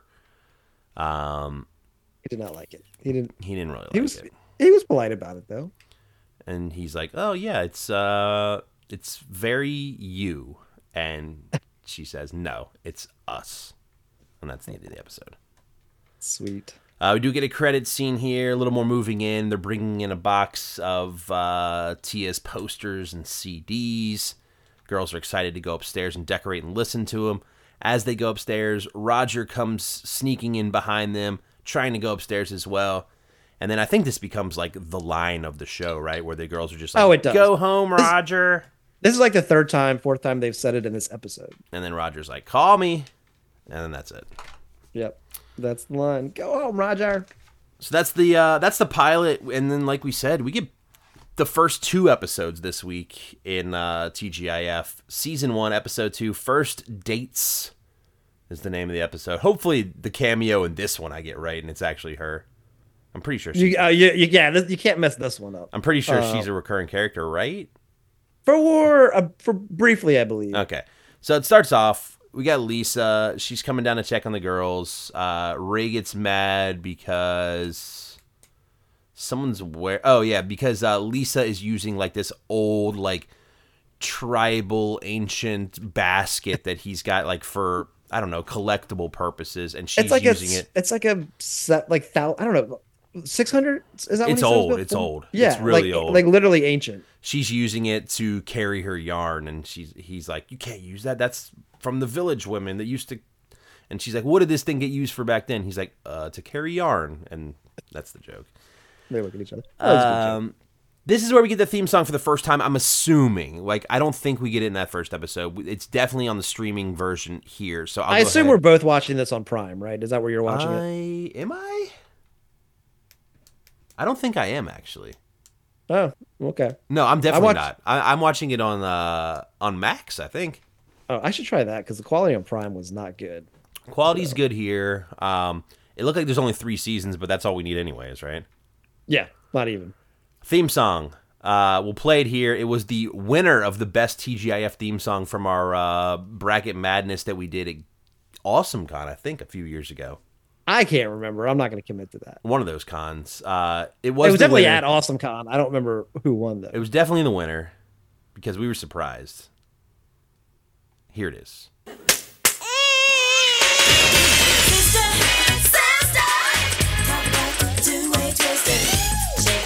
Um, he did not like it. He didn't. He didn't really like he was, it. He was polite about it, though. And he's like, "Oh yeah, it's uh, it's very you." And she says, "No, it's us." And that's the end of the episode. Sweet. Uh, we do get a credit scene here, a little more moving in. They're bringing in a box of uh, Tia's posters and C Ds. Girls are excited to go upstairs and decorate and listen to them. As they go upstairs, Roger comes sneaking in behind them, trying to go upstairs as well. And then I think this becomes like the line of the show, right? Where the girls are just like, oh, it does. "Go home, Roger." This, this is like the third time, fourth time they've said it in this episode. And then Roger's like, "Call me." And then that's it. Yep. That's the line. Go home, Roger. So that's the uh, that's the pilot, and then like we said, we get the first two episodes this week in uh, T G I F. Season one, episode two, First Dates is the name of the episode. Hopefully the cameo in this one I get right, and it's actually her. I'm pretty sure. You, uh, you, you, yeah, this, you can't mess this one up. I'm pretty sure uh, she's a recurring character, right? For uh, for briefly, I believe. Okay, so it starts off. We got Lisa. She's coming down to check on the girls. Uh, Ray gets mad because someone's wear. Oh yeah, because uh, Lisa is using like this old like tribal ancient basket that he's got like for I don't know collectible purposes, and she's it's like using a, it. It's like a set like thou. I don't know. six hundred is that? It's what old. It's old. Yeah, it's really like, old. Like literally ancient. She's using it to carry her yarn, and she's he's like, "You can't use that. That's from the village women that used to." And she's like, "What did this thing get used for back then?" He's like, "Uh, to carry yarn," and that's the joke. They look at each other. Um, this is where we get the theme song for the first time. I'm assuming, like, I don't think we get it in that first episode. It's definitely on the streaming version here. So I'll I go assume ahead. we're both watching this on Prime, right? Is that where you're watching I, it? Am I? I don't think I am actually. Oh, okay. No, I'm definitely watch- not. I, I'm watching it on uh, on Max, I think. Oh, I should try that because the quality on Prime was not good. Quality's So. good here. Um, it looked like there's only three seasons, but that's all we need anyways, right? Yeah, not even. Theme song. Uh, we'll play it here. It was the winner of the best T G I F theme song from our uh, Bracket Madness that we did at AwesomeCon, I think, a few years ago. I can't remember. I'm not going to commit to that. One of those cons. Uh, it was, It was the definitely winner. at AwesomeCon. I don't remember who won though. It was definitely the winner because we were surprised. Here it is. Sister, sister, talk about two-way twisted.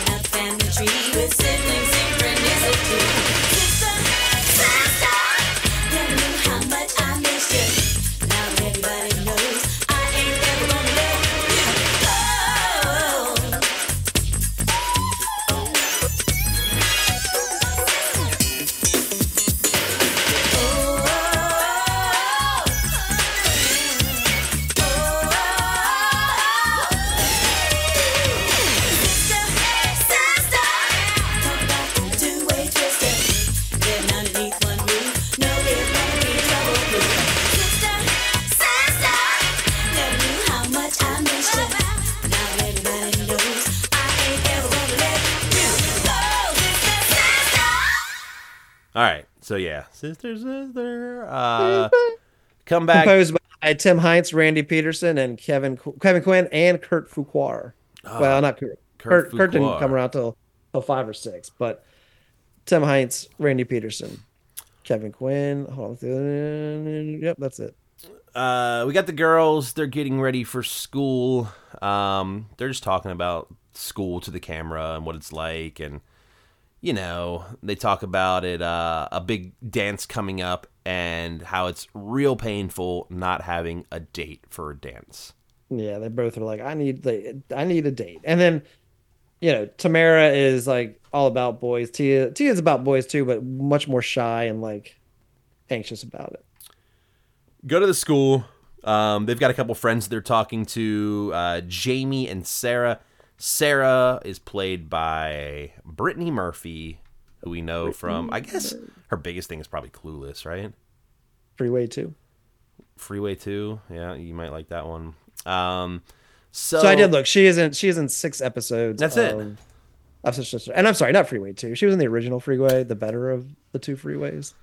So yeah, sister, sister. Uh, come back. Composed by Tim Heinz, Randy Peterson, and Kevin Kevin Quinn and Kurt Fuqua. Oh, well, not Kurt. Kurt Kurt, Kurt didn't Fuqua. come around till, till five or six, but Tim Heinz, Randy Peterson, Kevin Quinn. Hold on. Yep, that's it. Uh, we got the girls. They're getting ready for school. Um, they're just talking about school to the camera and what it's like, and you know, they talk about it. Uh, a big dance coming up, and how it's real painful not having a date for a dance. Yeah, they both are like, I need the, I need a date, and then, you know, Tamara is like all about boys. Tia, Tia's about boys too, but much more shy and like anxious about it. Go to the school. Um, they've got a couple friends they're talking to, uh, Jamie and Sarah. Sarah is played by Brittany Murphy, who we know from, I guess her biggest thing is probably Clueless, right? Freeway two. Freeway two. Yeah, you might like that one. Um, so, So I did look. She isn't. She is in six episodes. That's it. of, Of Sister Sister. And I'm sorry, not Freeway two. She was in the original Freeway, the better of the two freeways.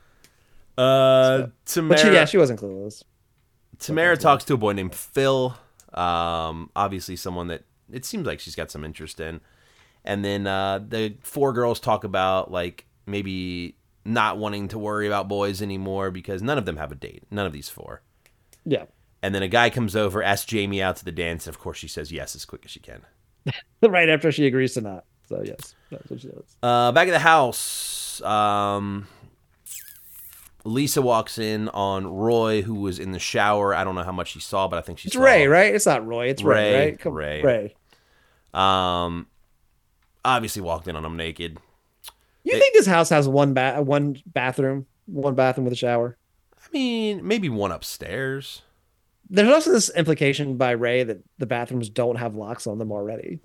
Uh, Tamara, But she, yeah, she wasn't Clueless. Tamara talks to a boy named Phil. Um, obviously someone that it seems like she's got some interest in. And then uh, the four girls talk about like maybe not wanting to worry about boys anymore because none of them have a date. None of these four. Yeah. And then a guy comes over, asks Jamie out to the dance. And of course, she says yes as quick as she can. Right after she agrees to not. So yes, that's what she does. Uh, back at the house, um, Lisa walks in on Roy, who was in the shower. I don't know how much she saw, but I think she It's saw Ray, right? It's not Roy. It's Ray, Ray, right? Come, Ray. Ray. Um, obviously walked in on him naked. You It- think this house has one ba- one bathroom, one bathroom with a shower? I mean, maybe one upstairs. There's also this implication by Ray that the bathrooms don't have locks on them already.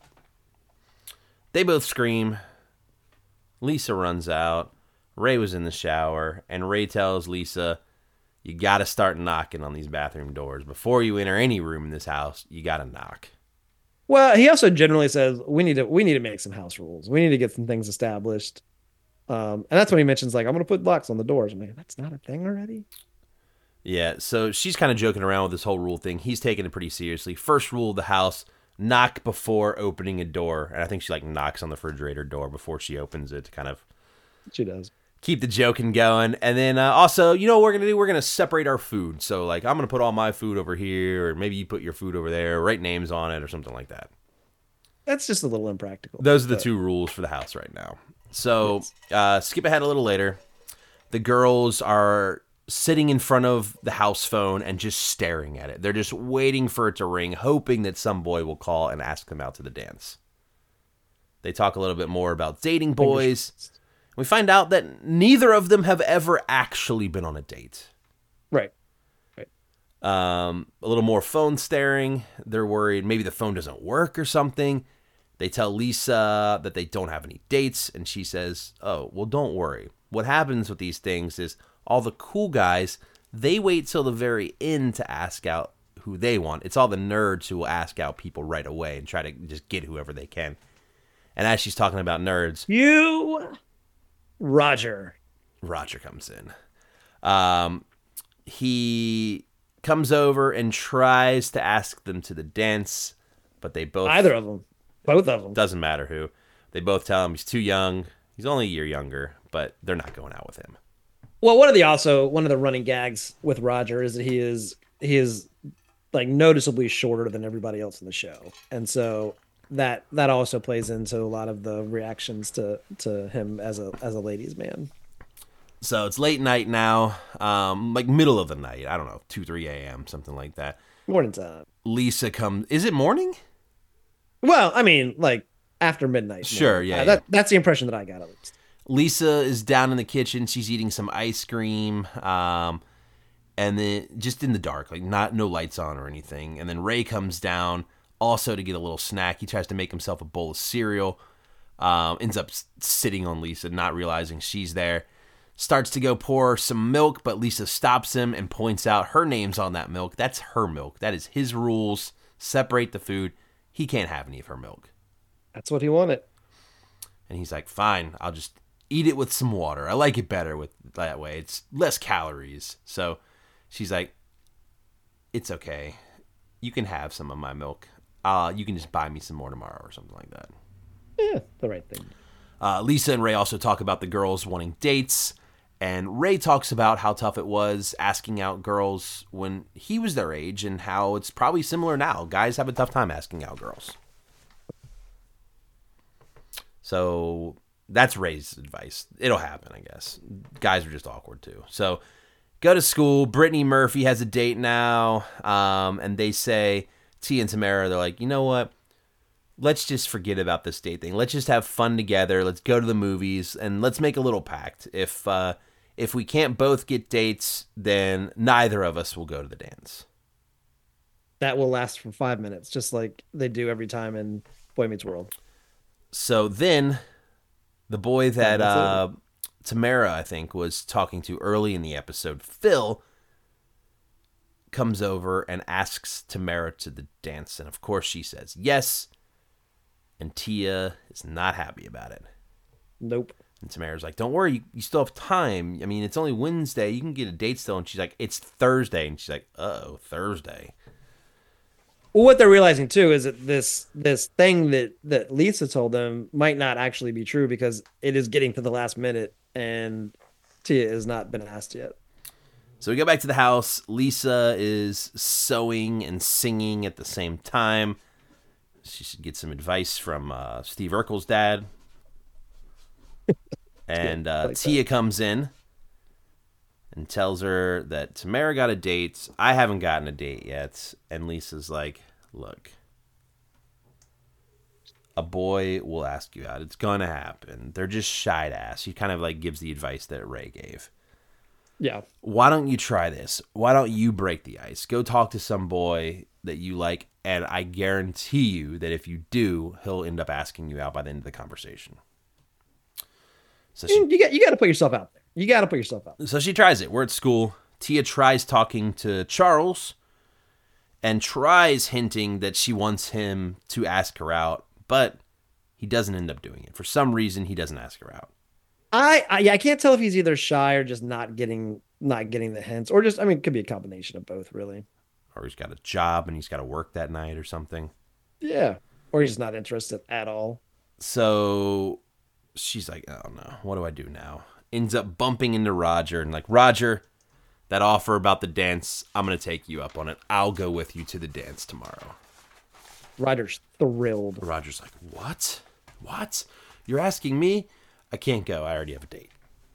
They both scream. Lisa runs out. Ray was in the shower, and Ray tells Lisa, you got to start knocking on these bathroom doors. Before you enter any room in this house, you got to knock. Well, he also generally says we need to we need to make some house rules. We need to get some things established. Um, and that's when he mentions like I'm going to put locks on the doors. I'm like, that's not a thing already. Yeah, so she's kind of joking around with this whole rule thing. He's taking it pretty seriously. First rule of the house, knock before opening a door. And I think she like knocks on the refrigerator door before she opens it to kind of She does. keep the joking going. And then uh, also, you know what we're going to do? We're going to separate our food. So like I'm going to put all my food over here, or maybe you put your food over there, write names on it or something like that. That's just a little impractical. Those are the but- two rules for the house right now. So uh, skip ahead a little later. The girls are sitting in front of the house phone and just staring at it. They're just waiting for it to ring, hoping that some boy will call and ask them out to the dance. They talk a little bit more about dating boys. We find out that neither of them have ever actually been on a date. Right. Um, a little more phone staring. They're worried maybe the phone doesn't work or something. They tell Lisa that they don't have any dates, and she says, oh, well, don't worry. What happens with these things is all the cool guys, they wait till the very end to ask out who they want. It's all the nerds who will ask out people right away and try to just get whoever they can. And as she's talking about nerds, You, Roger. Roger comes in. Um, he comes over and tries to ask them to the dance, but they both... Either of them. Both of them. Doesn't matter who. They both tell him he's too young. He's only a year younger, but they're not going out with him. Well, one of the also one of the running gags with Roger is that he is he is like noticeably shorter than everybody else in the show, and so that that also plays into a lot of the reactions to to him as a as a ladies' man. So it's late night now, um, like middle of the night. I don't know, two, three a.m., something like that. Morning time. Lisa comes. Is it morning? Well, I mean, like after midnight. Sure, morning. yeah, Uh, that yeah. that's the impression that I got at least. Lisa is down in the kitchen. She's eating some ice cream, um, and then just in the dark, like not no lights on or anything. And then Ray comes down also to get a little snack. He tries to make himself a bowl of cereal. Um, ends up s- sitting on Lisa, not realizing she's there. Starts to go pour some milk, but Lisa stops him and points out her name's on that milk. That's her milk. That is his rules. Separate the food. He can't have any of her milk. That's what he wanted. And he's like, fine, I'll just eat it with some water. I like it better with that way. It's less calories. So she's like, it's okay. You can have some of my milk. Uh, you can just buy me some more tomorrow or something like that. Yeah, the right thing. Uh, Lisa and Ray also talk about the girls wanting dates. And Ray talks about how tough it was asking out girls when he was their age and how it's probably similar now. Guys have a tough time asking out girls. So that's Ray's advice. It'll happen, I guess. Guys are just awkward too. So go to school. Brittany Murphy has a date now. Um, and they say, Tia and Tamara, they're like, you know what? Let's just forget about this date thing. Let's just have fun together. Let's go to the movies and let's make a little pact. If, uh, If we can't both get dates, then neither of us will go to the dance. That will last for five minutes, just like they do every time in Boy Meets World. So then, the boy that uh, Tamara, I think, was talking to early in the episode, Phil, comes over and asks Tamara to the dance. And of course she says yes. And Tia is not happy about it. Nope. And Tamara's like, don't worry, you, you still have time. I mean, it's only Wednesday. You can get a date still. And she's like, it's Thursday. And she's like, uh-oh, Thursday. Well, what they're realizing, too, is that this this thing that, that Lisa told them might not actually be true because it is getting to the last minute and Tia has not been asked yet. So we go back to the house. Lisa is sewing and singing at the same time. She should get some advice from uh, Steve Urkel's dad. And uh, like Tia that. comes in and tells her that Tamara got a date. I haven't gotten a date yet. And Lisa's like, look, a boy will ask you out. It's going to happen. They're just shy to ask. She kind of like gives the advice that Ray gave. Yeah. Why don't you try this? Why don't you break the ice? Go talk to some boy that you like. And I guarantee you that if you do, he'll end up asking you out by the end of the conversation. So she, you got you got to put yourself out there. You got to put yourself out there. So she tries it. We're at school. Tia tries talking to Charles and tries hinting that she wants him to ask her out, but he doesn't end up doing it. For some reason, he doesn't ask her out. I, I yeah, I can't tell if he's either shy or just not getting not getting the hints, or just I mean, it could be a combination of both, really. Or he's got a job and he's got to work that night or something. Yeah, or he's not interested at all. So she's like, oh no, what do I do now? Ends up bumping into Roger and like, Roger, that offer about the dance, I'm going to take you up on it. I'll go with you to the dance tomorrow. Roger's thrilled. Roger's like, what? What? You're asking me? I can't go. I already have a date.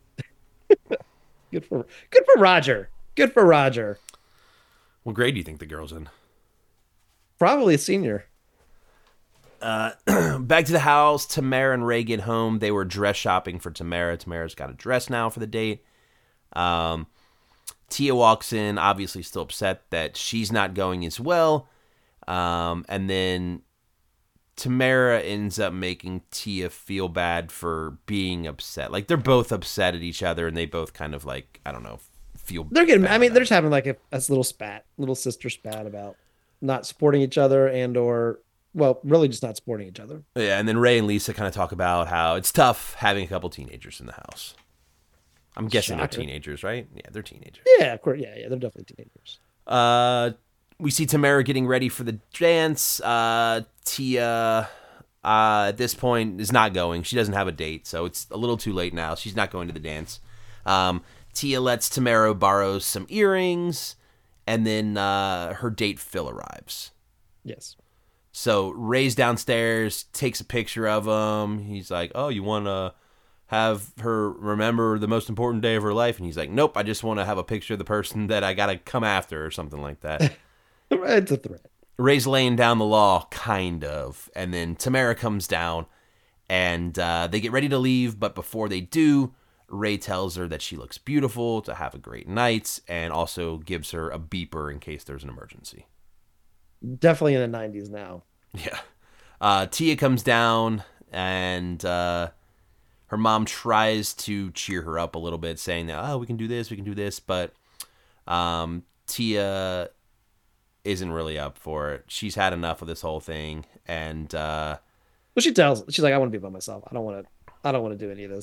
Good for good for Roger. Good for Roger. What grade do you think the girl's in? Probably a senior. Uh, back to the house. Tamara and Ray get home. They were dress shopping for Tamara. Tamara's got a dress now for the date. Um, Tia walks in, obviously still upset that she's not going as well. Um, and then Tamara ends up making Tia feel bad for being upset. Like, they're both upset at each other, and they both kind of, like, I don't know, feel They're getting, bad I mean, about they're it. just having, like, a, a little spat, little sister spat about not supporting each other and or, well, really just not supporting each other. Yeah, and then Ray and Lisa kind of talk about how it's tough having a couple teenagers in the house. I'm guessing Shocker. they're teenagers, right? Yeah, they're teenagers. Yeah, of course. Yeah, yeah, they're definitely teenagers. Uh, we see Tamara getting ready for the dance. Uh, Tia, uh, at this point, is not going. She doesn't have a date, so it's a little too late now. She's not going to the dance. Um, Tia lets Tamara borrow some earrings, and then uh, her date, Phil, arrives. Yes. So Ray's downstairs, takes a picture of him. He's like, oh, you want to have her remember the most important day of her life? And he's like, nope, I just want to have a picture of the person that I got to come after or something like that. It's a threat. Ray's laying down the law, kind of. And then Tamara comes down, and uh, they get ready to leave. But before they do, Ray tells her that she looks beautiful, to have a great night, and also gives her a beeper in case there's an emergency. Definitely in the nineties now. Yeah. Uh, Tia comes down, and uh, her mom tries to cheer her up a little bit, saying that, oh, we can do this, we can do this. But um, Tia isn't really up for it. She's had enough of this whole thing. And uh, Well, she tells, she's like, I want to be by myself. I don't want to, I don't want to do any of this.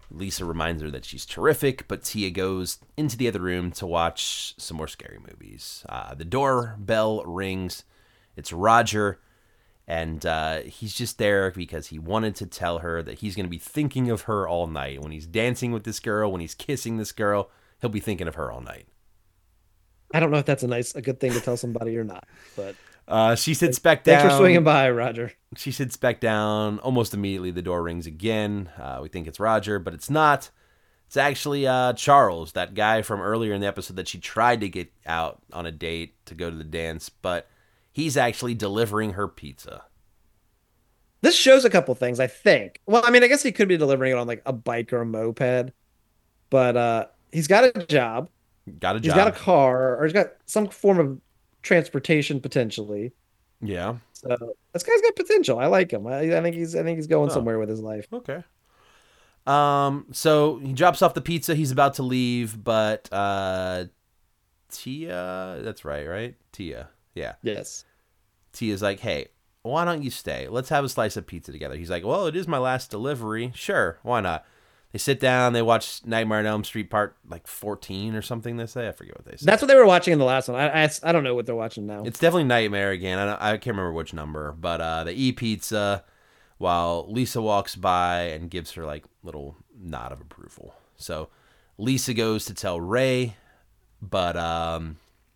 Lisa reminds her that she's terrific, but Tia goes into the other room to watch some more scary movies. Uh, the doorbell rings. It's Roger, and uh, he's just there because he wanted to tell her that he's going to be thinking of her all night. When he's dancing with this girl, when he's kissing this girl, he'll be thinking of her all night. I don't know if that's a nice, a good thing to tell somebody or not, but uh, she sits back down. Thanks for swinging by, Roger. She sits back down. Almost immediately, the door rings again. Uh, we think it's Roger, but it's not. It's actually uh, Charles, that guy from earlier in the episode that she tried to get out on a date to go to the dance, but he's actually delivering her pizza. This shows a couple things, I think. Well, I mean, I guess he could be delivering it on like a bike or a moped, but uh, he's got a job. Got a job. He's got a car, or he's got some form of transportation potentially. Yeah. So this guy's got potential. I like him. I, I think he's. I think he's going Oh. somewhere with his life. Okay. Um. So he drops off the pizza. He's about to leave, but uh, Tia. That's right, right? Tia. Yeah. Yes. Tia's like, hey, why don't you stay? Let's have a slice of pizza together. He's like, well, it is my last delivery. Sure, why not? They sit down. They watch Nightmare on Elm Street Part like fourteen or something. They say, I forget what they say. That's what they were watching in the last one. I I, I don't know what they're watching now. It's definitely Nightmare again. I, don't, I can't remember which number, but uh, they eat pizza while Lisa walks by and gives her like little nod of approval. So Lisa goes to tell Ray, but um,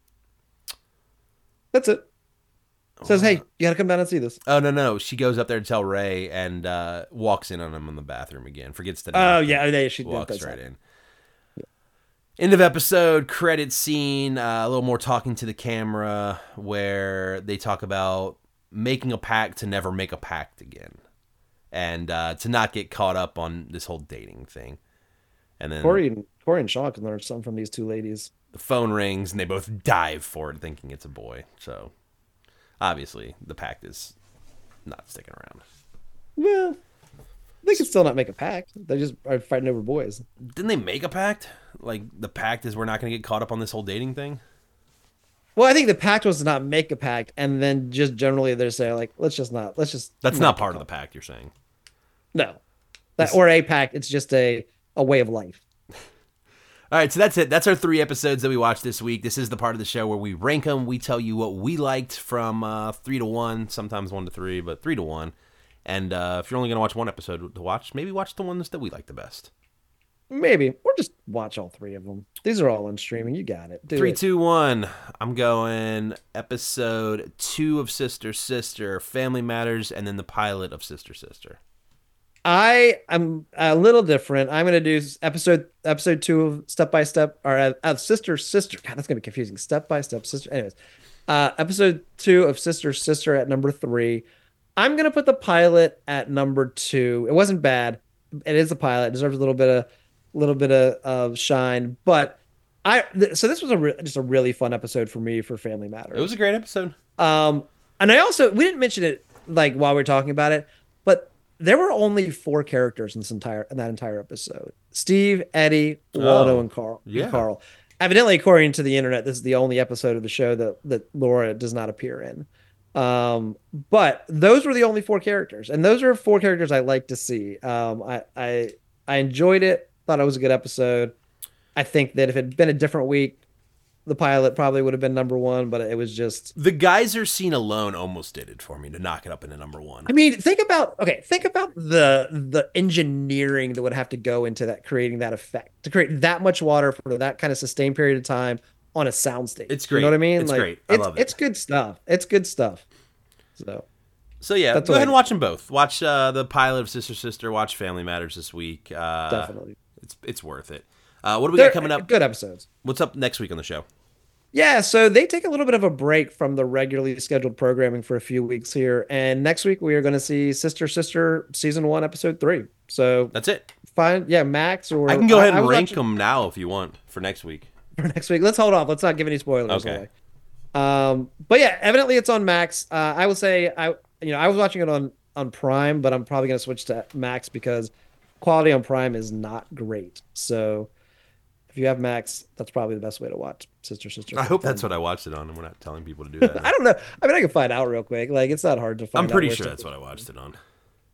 That's it. Says, hey, you gotta come down and see this. oh no no, she goes up there to tell Ray and uh, walks in on him in the bathroom again. Forgets to. Oh knock. yeah, they she Walks does right that. in. End of episode, credit scene, uh, a little more talking to the camera where they talk about making a pact to never make a pact again. And uh, to not get caught up on this whole dating thing. And then Corey and Corey and Sean can learn something from these two ladies. the phone rings and they both dive for it thinking it's a boy. So obviously the pact is not sticking around. Well, they can still not make a pact. They just are fighting over boys. Didn't they make a pact? Like the pact is we're not going to get caught up on this whole dating thing? Well, I think the pact was to not make a pact, and then just generally they're saying like, let's just not, let's just. That's not part of the pact, you're saying. No, that or a pact. It's just a a way of life. All right, so that's it. That's our three episodes that we watched this week. This is the part of the show where we rank them. We tell you what we liked from uh, three to one, sometimes one to three, but three to one. And uh, if you're only going to watch one episode to watch, maybe watch the ones that we like the best. Maybe, or just watch all three of them. These are all on streaming. You got it. Do Three, it. two, one. I'm going episode two of Sister Sister, Family Matters, and then the pilot of Sister Sister. I am a little different. I'm going to do episode episode two of Step by Step, or uh, uh, Sister Sister. God, that's going to be confusing. Step by Step Sister. Anyways, uh, episode two of Sister Sister at number three. I'm going to put the pilot at number two. It wasn't bad. It is a pilot. It deserves a little bit of little bit of, of shine, but I th- so this was a re- just a really fun episode for me for Family Matters. It was a great episode. Um, and I also we didn't mention it like while we were talking about it, but there were only four characters in this entire in that entire episode: Steve, Eddie, Waldo, Oh, and Carl. yeah. And Carl. Evidently, according to the internet, this is the only episode of the show that that Laura does not appear in. Um, but those were the only four characters, and those are four characters I like to see. Um, I I I enjoyed it. Thought it was a good episode. I think that if it had been a different week, the pilot probably would have been number one, but it was just. The geyser scene alone almost did it for me to knock it up into number one. I mean, think about okay, think about the the engineering that would have to go into that creating that effect to create that much water for that kind of sustained period of time on a soundstage. It's You know great. what I mean? It's like, great. I it's, love it. It's good stuff. It's good stuff. So So yeah, That's go what ahead I- and watch them both. Watch uh, the pilot of Sister Sister. Watch Family Matters this week. Uh, definitely, it's it's worth it. Uh, what do we They're got coming up? good episodes. What's up next week on the show? Yeah, so they take a little bit of a break from the regularly scheduled programming for a few weeks here, and next week we are going to see Sister Sister season one episode three. So That's it. fine, yeah, Max or I can go ahead I and was rank watching- them now if you want for next week. for next week. Let's hold off. Let's not give any spoilers Okay. away. Um, but yeah, evidently it's on Max. Uh, I will say I, you know, I was watching it on on Prime, but I'm probably gonna switch to Max because quality on Prime is not great. So if you have Max, that's probably the best way to watch Sister Sister. I hope that's what I watched it on, and we're not telling people to do that. I don't know. I mean, I can find out real quick. Like it's not hard to find. I'm pretty out where sure stuff that's is. what I watched it on.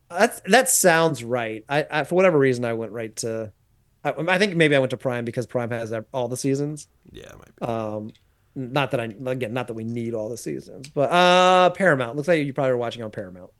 That's that sounds right. I, I for whatever reason I went right to. I, I think maybe I went to Prime because Prime has all the seasons. Yeah, it might be. Um, not that I again, not that we need all the seasons, but uh, Paramount looks like you probably were watching on Paramount.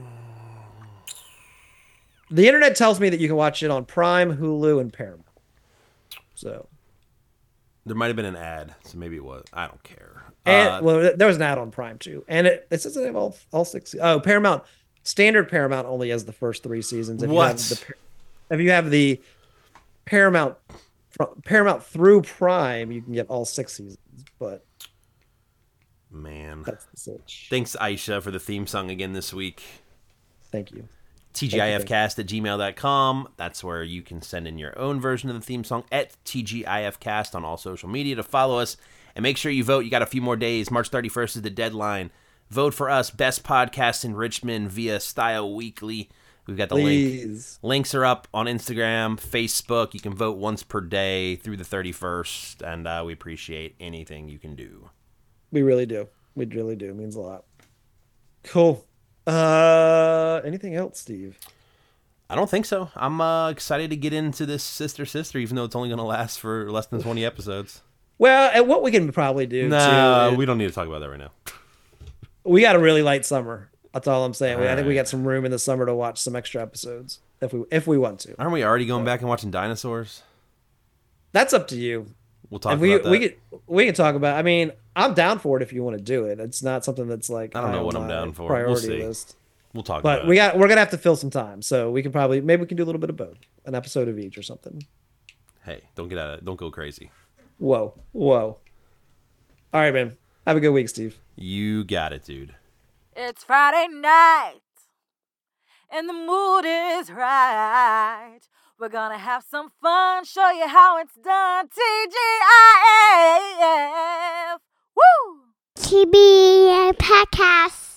The internet tells me that you can watch it on Prime, Hulu, and Paramount. So There might have been an ad, so maybe it was. I don't care. and Uh, well, there was an ad on Prime too, and it, it says they have all all six. Oh, Paramount standard Paramount only has the first three seasons. If What? You have the, if you have the Paramount Paramount through Prime, you can get all six seasons. But man. that's the sitch. Thanks, Aisha, for the theme song again this week. Thank you. T G I F cast at gmail dot com. That's where you can send in your own version of the theme song at T G I F cast on all social media to follow us. And make sure you vote. You got a few more days. March thirty-first is the deadline. Vote for us, Best Podcast in Richmond via Style Weekly. We've got the Please. link. Links are up on Instagram, Facebook. You can vote once per day through the thirty-first, and uh, we appreciate anything you can do. We really do. We really do. It means a lot. Cool. Uh, anything else, Steve? I don't think so. I'm uh, excited to get into this Sister Sister, even though it's only going to last for less than twenty episodes. Well, and what we can probably do No, too, we don't need to talk about that right now. we got a really light summer. That's all I'm saying. All I think we right. got some room in the summer to watch some extra episodes if we if we want to. Aren't we already going back and watching dinosaurs? That's up to you. We'll talk If we about that. we could we can talk about. I mean, I'm down for it if you want to do it. It's not something that's like I don't know high what on I'm my down for. We'll Priority see. list. We'll talk But about we it. got we're gonna have to fill some time, so we can probably maybe we can do a little bit of both, an episode of each or something. Hey, don't get out of it. Don't go crazy. Whoa, whoa. All right, man. Have a good week, Steve. You got it, dude. It's Friday night, and the mood is right. We're gonna have some fun, show you how it's done. T G I F. Woo! T B A Podcast.